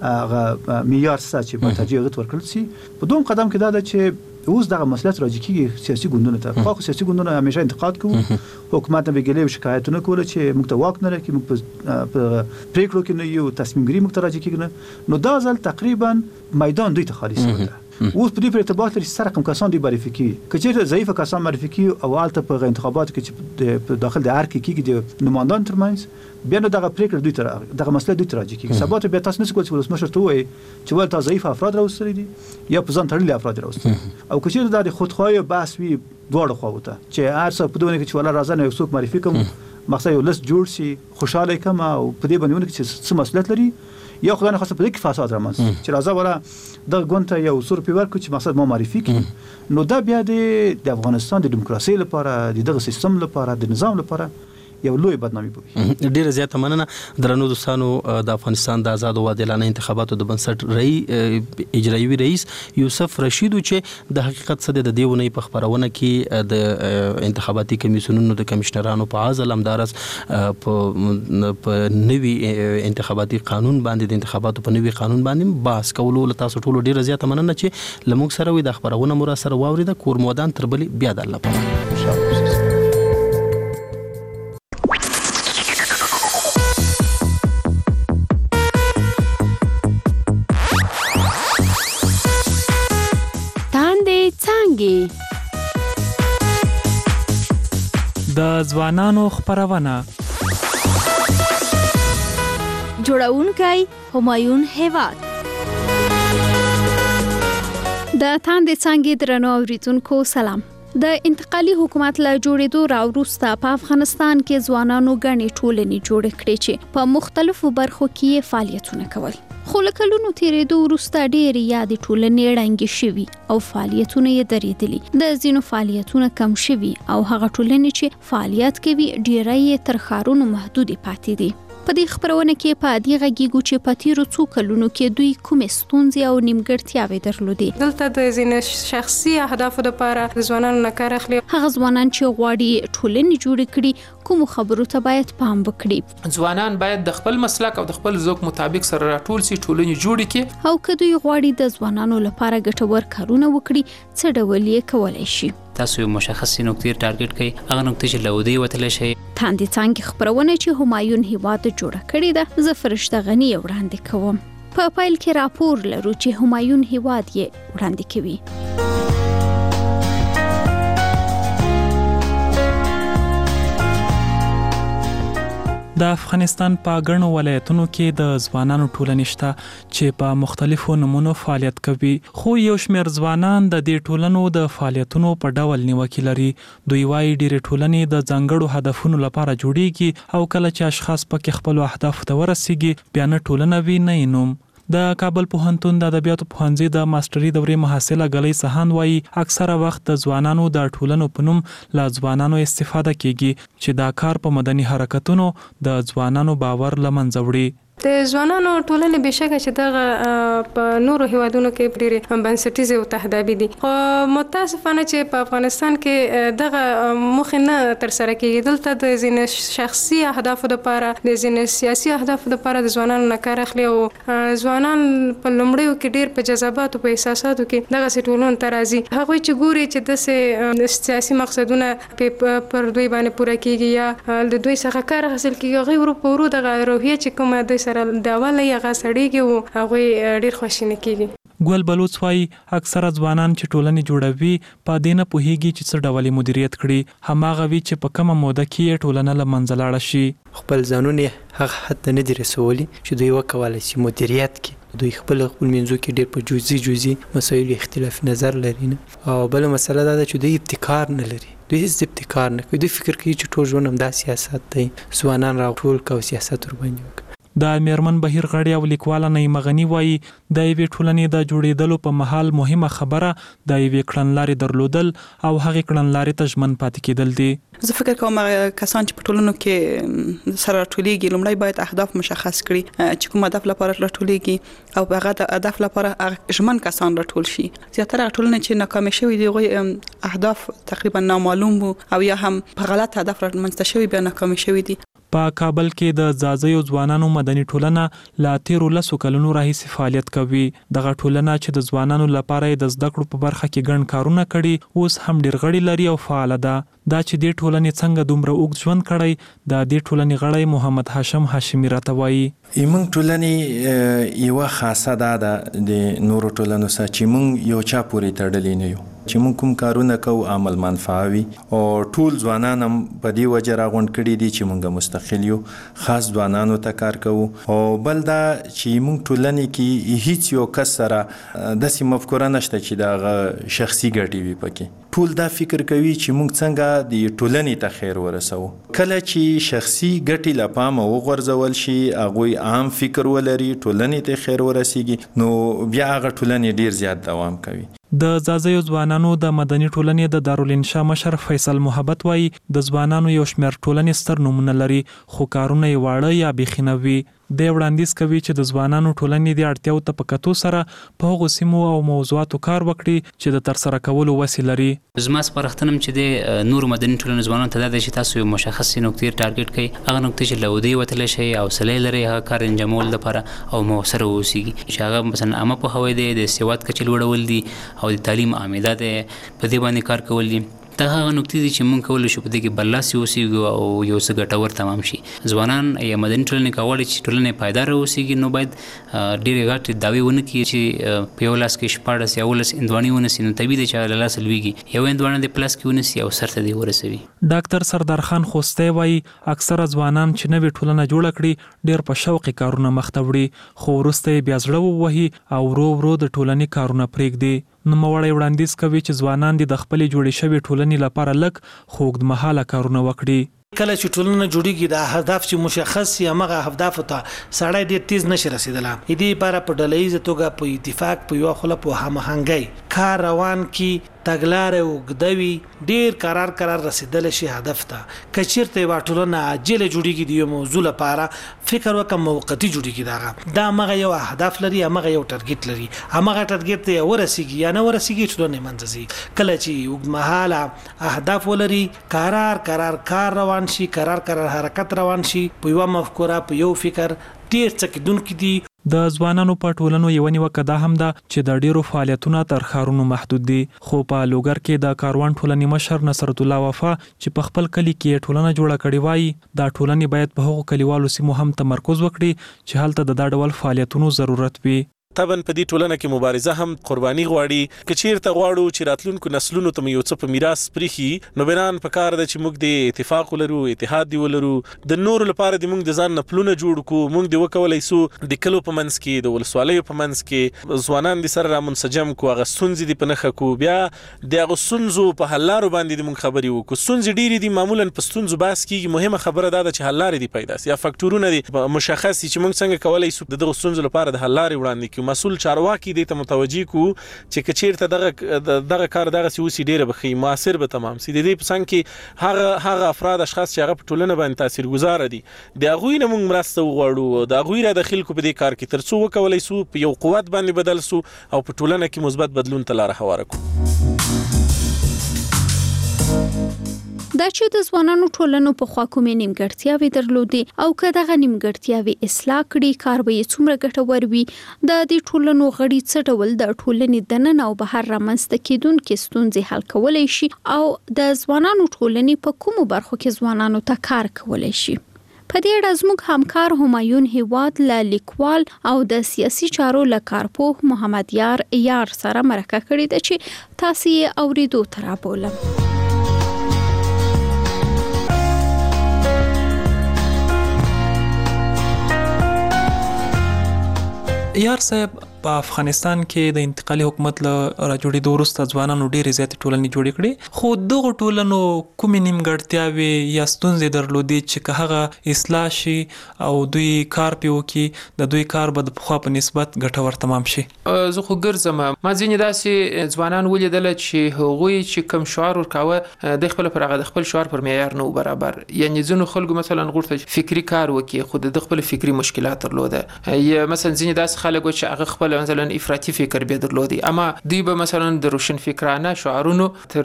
هغه معیار چې په ترجیح ورکړل شي په دوم قدم کې دا چې اوس دغه مسلط راځي کیږي سیاسي ګوندونه ته خو سیاسي ګوندونه همیشه انتقاد کوي حکومت به ګلې شکایتونه کوله چې موږ ته واک نه راکې موږ په پریکړو کې نه یو تصمیم ګیری موږ ته راځي کیږي نو دا ځل تقریبا میدان دوی ته خالص وته اوس په دې ارتباط لري سره کوم کسان دی معرفي کی کچې ضعیف کسان معرفي کی او الته په انتخاباتو کې چې په داخل د ارک کې د نمائندان ترمنځ بیا نو دغه پریکړه دوی ته دغه مسله دوی ته راځي کیږي سبا ته بیا تاسو نس کول چې ولسمشر ته وایي چې ولته ضعیف افراد راوستل دي یا په ځان تړلي افراد راوستل او کچې د خودخواه بحث وی دوړ خو وته چې هر څه په دونه کې چې ولا راځنه یو څوک معرفي کوم مقصد یو لست جوړ شي خوشاله کما او په دې باندې چې څه مسلط لري یا خدای نه خاصه په دې کې فساد رامنځته چې راځه ولا د ګونته یو سور پیور کو چې مقصد ما معرفي کړي نو دا بیا د افغانستان د دیموکراسي لپاره دغه سیستم لپاره د نظام لپاره یو لوی بدنامي بوي ډیره زیاته مننه درنو دوستانو د افغانستان د آزاد او عادلانه انتخاباتو د بنسټ اجرایي رئیس یوسف رشید چې د حقیقت څخه د دیونه په خبرونه کې د انتخاباتي کمیسیونونو د کمشنرانو په عزل امدارس په نوي انتخاباتي قانون باندې د انتخاباتو په نوي قانون باندې باس کولو تاسو ټول ډیره زیاته مننه چې لموږ سره وي د خبرونه مر سره واوري د کور مودان تربلی بیا د الله په د ځوانانو خبرونه جوړونکي همایون هیواد د تاندې څنګه درنو اوریدونکو سلام د انتقالي حکومت له جوړېدو راوروسته په افغانستان کې ځوانانو غني ټولنې جوړ کړې چې په مختلفو برخو کې فعالیتونه کول خو له کلونو تیرېدو وروسته ډېرې یادې ټولنې ړنګې شوي او فعالیتونه یې درېدلي. د ځینو فعالیتونه کم شوي او هغه ټولنې چې فعالیت کوي ډېری یې تر ښارونو محدودې پاتې دي. په دې خبرونه کې په دې غږیږو چې په تیرو څو کلونو کې دوی کومې ستونزې او نیمګړتیاوې درلودې. دلته د ځینې شخصي اهدافو لپاره د ځوانانو نه کار اخلي. هغه ځوانان چې غواړي ټولنې جوړې کړي کومو خبرو ته باید پام وکړي. ځوانان باید د خپل مسلک او د خپل ذوق مطابق سره راټول سي، ټولنې جوړې کړي. او که دوی غواړي د ځوانانو لپاره ګټور کارونه وکړي څه ډول یې کولی شي. تاسو یو مشخصې نقطې ټارګټ کړئ، هغه نقطې چې له ودې وتلی شئ. تاندې څانګې خپرونه چې همایون هیواد جوړه کړې ده زه فرشته غني وړاندې کوم. په پایل کې راپور لرو چې همایون هیواد یې وړاندې کوي. د افغانستان په ګڼو ولایتونو کې د ځوانانو ټولنې شته چې په مختلفو نمونو فعالیت کوي، خو یو شمېر ځوانان د دې ټولنو د فعالیتونو په ډول نیوکې لري. دوی وایي ډېرې ټولنې د ځانګړو هدفونو لپاره جوړیږي او کله چې اشخاص پکې خپلو اهدافو ته ورسیږي بیا نه ټولنه وي نه یې نوم. د کابل پوهنتون د ادبیاتو پوهنځي د ماستري دورې محصله ګلۍ سهان وایي اکثره وخت د ځوانانو د ټولنو په نوم له ځوانانو استفاده کیږي چې دا کار په مدني حرکتونو د ځوانانو باور له منځه وړي. د ځوانانو ټولنې بشکه چې دغه په نورو هیوادونو کې ډېرې بنسټیزې او تهدابي دي، خو متاسفانه چې په افغانستان کې دغه موخې نه ترسره کېږي. دلته د ځینې شخصي اهدافو لپاره د ځینې سیاسي اهدافو لپاره د ځوانانو نه کار اخلي او ځوانان په لومړیو کې ډېر په جذباتو په احساساتو کې دغسې ټولنو ته راځي. هغوی چې ګوري چې داسې سیاسي مقصدونه پر دوی باندې پوره کېږي یا د دوی څخه کار حاصل کېږي، هغوی ورو په ورو دغه روحیه چې کومه دوی سره د اوله یې هغه سړېږي او هغوی ډېر خواشیني کېږي. ګل بلوچ وایي اکثره ځوانان چې ټولنې جوړوي په دې نه پوهېږي چې څه ډول مدیریت کړي، هماغه وي چې په کومه موده کې یې ټولنه له منځه لاړه شي. خپل ځانونه هغه حد ته نه دي رسولي چې دوی وکولی شي مدیریت کړي. دوی خپل منځو کې ډېر په جزئي مسایلو اختلاف نظر لري نه. او بله مسله دا ده چې دوی ابتکار نه لري. دوی هیڅ ابتکار نه کوي. دوی فکر کوي چې ټول ژوند همدا سیاست دی، ځوانان راټول کړه او سیاست ورباندې وکړه. د میرمن بهیر غړی او لیکواله نعیمه غني وایي د یوې ټولنې د جوړېدلو په مهال مهمه خبره د یوې کړنلارې درلودل او هغې کړنلارې ته ژمن پاتې کېدل دي. زه فکر کوم کسان چې په ټولنو کې سره راټولېږي لومړی باید اهداف مشخص کړي چې کوم هدف لپاره راټولېږي او په هغه هدف لپاره ژمن کسان راټول شي. زیاتره ټولنې چې ناکامې شوي دي هغوی اهداف تقریبا نامعلوم وو او یا هم په غلط هدف رامنځته شوي بیا ناکامې شوي دي. په کابل کې د ځاځیو ځوانانو مدني ټولنه لا تیرو 10 کلونو راهیسې فعالیت کوي. دغه ټولنه چې د ځوانانو لپاره د زده کړو په برخه کې ګڼ کارونه کړي اوس هم ډېر غړي لري او فعال ده. دا چې دې ټولنې څنګه دومره اوږد ژوند کړی د دې ټولنې غړی محمد هاشم هاشمي راته وایي. موږ ټولنې یوه خاصه ده د نورو ټولنو سره چې موږ یو چا پورې تړلي نه یو، چې موږ کوم کارونه کوو عمل منفعه وي او ټول ځوانان هم په دې وجه راغونډ کړي دي چې موږ مستقل یو، خاص ځوانانو ته کار کوو. او بل دا چې موږ ټولنې کې هیڅ یو کس سره داسې مفکوره نشته چې د شخصي ګټې وي پکې. ټول دا فکر کوي چې موږ څنګه د ټولنې ته خیر ورسوو. کله چې شخصي ګټې له پامه وغورځول شي، هغوی عام فکر ولري، ټولنې ته خیر ورسیږي، نو بیا هغه ټولنې ډیر زیات دوام کوي. د ځاځیو ځوانانو د مدني ټولنې د دارالانشا مشر فیصل محبت وایي د ځوانانو یو شمېر ټولنې ستر نومونه لري خو کارونه یې واړه یا بیخي نه وي. دی وړاندیز کوي چې د ځوانانو ټولنې د اړتیاو ته په کتو سره په هغو سیمو او موضوعاتو کار وکړي چې د ترسره کولو وسې لري. زما سپارښتنه چې د نورو مدني ټولنو ځوانانو ته دا ده چې تاسو یو مشخصې نقطې ټارګټ کړئ، هغه نقطې چې له ودې وتلی شئ، حوصله لرئ هغه کار انجامولو لپاره او مؤثره واوسیږي، چې هغه مثلا عامه پوهاوی دی، د سواد کچې لوړول دي او د تعلیم عامده دی، په دې باندې کار کول دي. دا هغه نقطې دي چې موږ کولی شو په دې کې برلاسي اوسېږو او یو څه ګټور تمام شي. ځوانان یا مدني ټولنې که غواړي چې ټولنه پایداره اوسېږي نو باید ډېرې غټې دعوې ونه کړي چې په یو لاس کې 14 یا 18 هندواڼې ونیسي، نو طبیعي دی چې له لاسه لوېږي. یو هندواڼه د پلاس کې ونیسي او سر ته دې ورسوي. ډاکټر سردار خان خوستی وایي اکثره ځوانان چې نوې ټولنه جوړه کړي ډېر په شوق کارونه مخ ته وړي، خو وروسته یې بیا زړه ووهي او ورو ورو د ټولنې کارونه پرېږدي. نوموړی وړاندیز کوي چې ځوانان د خپلې جوړې شوې ټولنې لپاره لږ خو اوږدمهاله کارونه وکړي. کله چې ټولنه جوړیږي د اهداف چې مشخص یا مغه اهداف ته سړی ډیر تیز نشي رسیدلی. دې لپاره په ډلهییزه توګه په اتفاق په یو خله په هماهنګۍ کار روان کی تګلارې وګدوي ډیر قرار رسیدل شي هدف ته. کچیرته یو ټولنه عاجله جوړیږي د یو موضوع لپاره فکر وکم موقتی جوړیږي دا مغه یو اهداف لري مغه یو ټارګټ لري هغه ټارګټ ته ورسیږي یا نه ورسیږي ټولنه منځي. کله چې وګمحاله اهداف ولري کار روان شي قرار حرکت روان شي په یو مفکوره په یو فکر ډیر څه کېدونکي دي. د ځوانانو په ټولنو یو نیوکه دا هم ده چې د ډیرو فعالیتونو تر ښارونو محدود دي. خو په لوګر کې د کاروان ټولنې مشر نصرت الله وفا چې په خپل کلی کې ټولنه جوړه کړې وای دا ټولنې باید په هغو کلیوالو سیمو هم تمرکز وکړي چې هلته د دا ډول فعالیتونو ضرورت وي. طبعا په دې ټولنه کې مبارزه هم قرباني غواړي. کچیرته غواړو چې راتلونکو نسلونو ته یو څه په میراث پرېښي نو بنان په کار ده چې موږ د اتفاق ولرو اتحاد ولرو د نورو لپاره د موږ د ځان نه پلونه جوړ کو. موږ د وکولای سو د کلو په منځ کې د ولسوالیو په منځ کې ځوانان د سره را منسجم کو هغه سنځي د پنخه کو بیا د هغه سنځو په حلارو باندې د موږ خبري وکړو. سنځي ډیری دي معمولا په سنځو باس کیږي. مهمه خبره ده چې حلارې دي پیدا سي یا فاکټورونه دي مشخص چې موږ څنګه کولای سو دغه سنځو لپاره د حلارې وړاندې کیو. مسؤل چارواکي دې ته متوجي کو چې کچیرته دغه کار دغه سیوسی ډیره بخي موثر به تمام سي. د دې په څنګه کې هغه افراد اشخاص چې هغه په ټولنه باندې تاثیرګذار دي د هغوی نه موږ مرسته وغواړو د هغوی را داخل کو په دې کار کې ترڅو وکولای سو په یو قوت باندې بدل سو او په ټولنه کې مثبت بدلون ته لار هواره کو. دا چې د ځوانانو ټولنو په خوا کومې نیمګړتیاوې درلودې او که دغه نیمګړتیاوې اصلاح کړي کار به یې څومره ګټور وي. د دې ټولنو غړي څه ډول د ټولنې دننه او بهر رامنځته کېدونکې ستونزې حل کولی شي او د ځوانانو ټولنې په کومو برخو کې ځوانانو ته کار کولی شي. په دې اړه زموږ همکار همایون هیواد له لیکوال او د سیاسي چارو له کارپوه محمد یار سره مرکه کړې ده چې تاسو یې اوریدو ته رابولم. یار صاحب په افغانستان کې د انتقالي حکومت له راجوړېدو وروسته ځوانانو ډېرې زیاتې ټولنې جوړې کړې خو دغو ټولنو کومې نیمګړتیاوې یا ستونزې درلودې چې که هغه اصلاح شي او دوی کار پې وکړي د دوی کار به د پخوا په نسبت ګټور تمام شي. زه خو ګرځم ما ځینې داسې ځوانان ولیدله چې هغوی چې کوم شعار ورکاوه د خپل پر هغه د خپل شعار پر معیار نه برابر. یعنی ځینو خلکو مثلا غوښتل فکری کار وکړي خو د خپل فکری مشکلات درلوده. یا مثلا ځینې داسې خلک چې هغه خپل مثلا افراطي فکر به درلودي اما دوی به مثلا د روشن فکرانه شعارونو تر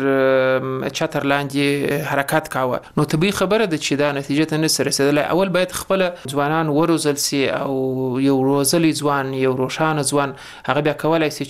چتر لاندې حرکت کاوه. نو طبيعي خبره ده چې دا نتیجه ته نه رسیدله. اول باید خپل ځوانان وروزل سي او یو روزلي ځوان یو روشانه ځوان هغه بیا کولای شي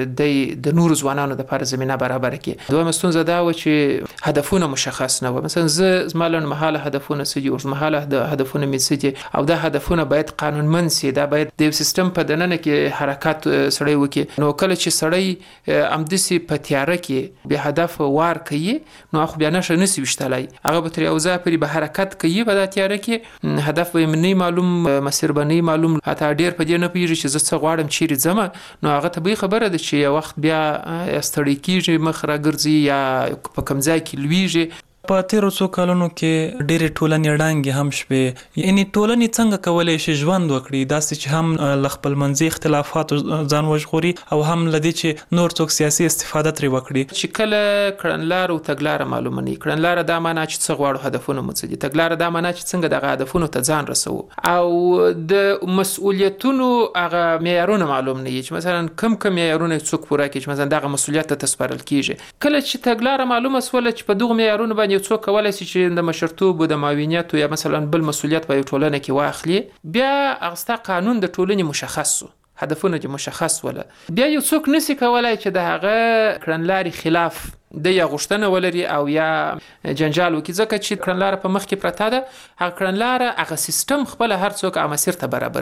چې د نور ځوانانو د لپاره زمينه برابر کړي. دوه مستونزه دا و چې هدفونه مشخص نه و. مثلا زمالن محاله هدفونه سدي او محاله د هدفونه میسدي او دا هدفونه باید قانونمند سي. دا باید د سیستم په دننه کې حرکت سړی وکي. نو کله چې سړی امدسي په تیاره کې به هدف وار کوي نو خو بیا نشه نسی وشتلای هغه به تر یو ځای پرې به حرکت کوي په تیاره کې هدف به نه معلوم مسیر به نه معلوم حتی ډیر په دې نه پیږي چې زه څه غواړم چیرې ځم. نو هغه طبيعي خبره ده چې یو وخت بیا ستړی کیږي مخ را ګرځي یا په کوم ځای کې لویږي. په تیرو څو کلونو کې ډېرې ټولنې ړانګې هم شوې. یعنی ټولنې څنګه کولی شي ژوند وکړي داسې چې هم له خپل منځي اختلافاتو ځان وژغوري او هم له دې چې نور څوک سیاسي استفاده ترې وکړي. چې کله کړنلاره او تګلاره معلومه نه وي. کړنلاره دا معنا چې څه غواړو هدفونه مو څه دي. تګلاره دا معنا چې څنګه دغه هدفونو ته ځان رسوو او د مسؤلیتونو هغه معیارونه معلوم نه وي چې مثلا کم معیارونه څوک پوره کوي چې مثلا دغه مسؤلیت ته تسپارل کیږي. کله چې تګلاره معلومه سول چې په دغه معیارونو باندې څوک کولای شي چې د مشرتوب او د معاونیت یا مثلا بل مسؤلیت په ټولنه کې واخلي بیا هغه قانون د ټولنې مشخص هدفونه چې مشخص ولا بیا یو څوک نسی کولای چې د هغه کړنلاري خلاف د یا غشتنه ولري او یا جنجال وکړي. ځکه چې کړنلاره په مخ کې پرته ده هغه کړنلاره هغه سیستم خپل هر څوک مسیر ته برابري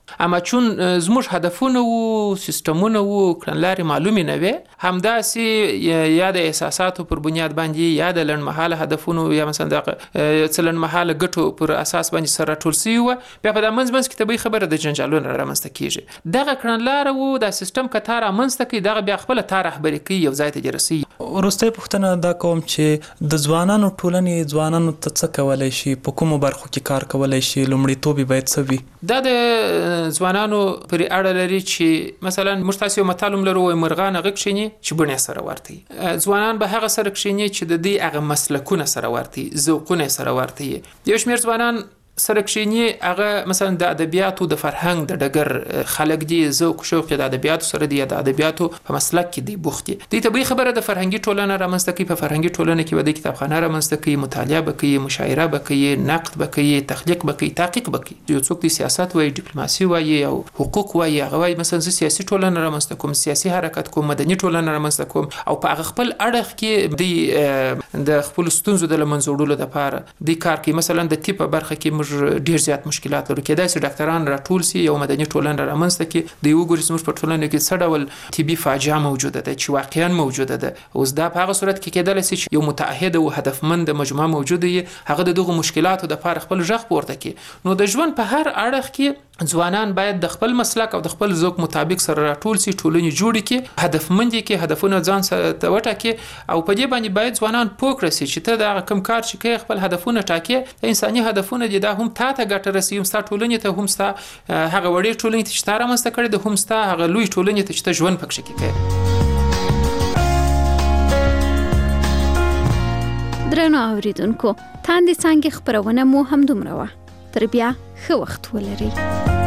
اما چون زموږ هدفونه او سیستمونه او کړنلارې معلومې نه وي، همداسې یا د احساساتو پر بنیاد باندې یا د لنډمهاله هدفونو یا مثلا د لنډمهاله ګټو پر اساس باندې سره راټول شوي وي، بیا په دا منځ کې طبیعي خبره د جنجالونو رامنځته کیږي. دغه کړنلاره او د سیستم که تا رامنځته کوي، دغه بیا خپله تا رهبري کوي، یو ځای ته رسوي. وروستۍ پوښتنه دا کوم چې د ځوانانو ټولنې ځوانانو ته څه کولی شي، په کومو برخو کې کار کولی شي، لومړیتوب یې باید څه وي؟ دا د ځوانانو پرې اړه لري چې مثلا موږ تاسو یو متل هم لرو، وایي مرغان هغه کښیني چې بڼې سره ورته وي. ځوانان به هغه سره کښیني چې د دې هغه مسلکونه سره ورته وي، ذوقونه سره ورته وي. یو شمېر ځوانان سره کښیني هغه مثلا د ادبیاتو د فرهنګ د ډګر خلک دي، ذوق شوق د ادبیاتو سره دي، د ادبیاتو په مسلک کې دي بوخت دي. دوی طبیعي خبره د فرهنګي ټولنه رامنځته کوي. په فرهنګي ټولنه کې به د کتابخانه رامنځته کوي، مطالعه به کوي، مشاعره به کوي، نقد به کوي، تخلیق به کوي، تحقیق به کوي. یو څوک د سیاست وایي، ډیپلوماسي وایي او حقوق وایي، هغه وایي مثلا زه سیاسي ټولنه رامنځته کوم، سیاسي حرکت کوم، مدني ټولنه رامنځته کوم، او په هغه خپل اړخ کې د خپل ستونزو د لمنځه وړلو لپاره د کار کوي. مثلا د طب په برخه کې موږ ډیر زیات مشکلات لرو، کېدای شي ډاکټران راټول سي، یو مدني ټولنه رامنځته کړي، د یو ګوري زموږ په ټولنه کې څه ډول طبي فاجعه موجوده ده چې واقعا موجوده ده. اوس دا په هغه صورت کې کېدلی شي چې یو متعهد او هدفمند مجموعه موجوده وي، هغه د دغو مشکلاتو لپاره خپل غږ پورته کړي. نو د ژوند په هر اړخ کې ځوانان باید د خپل مسلک او د خپل ذوق مطابق سره راټول سي، ټولنې جوړې کړي، هدفمند کړي، هدفونه ځان ته وټاکي، او په دې باندې باید ځوانان پوه کړي چې ته دا کوم کار چې کوي خپل هدفونه ټاکي، د انساني هدفونه دي، دا هم تا ته ګټه رسوي، هم ستا ټولنې ته، هم ستا هغه وړې ټولنې ته چې تا رامنځته کړې ده، هم ستا هغه لوی ټولنې ته چې ته ژوند پکښې کوې. درنو اوریدونکو، تاندې څانګې خپرونه مو همدومره وه. تر بیا ښه وخت ولرئ.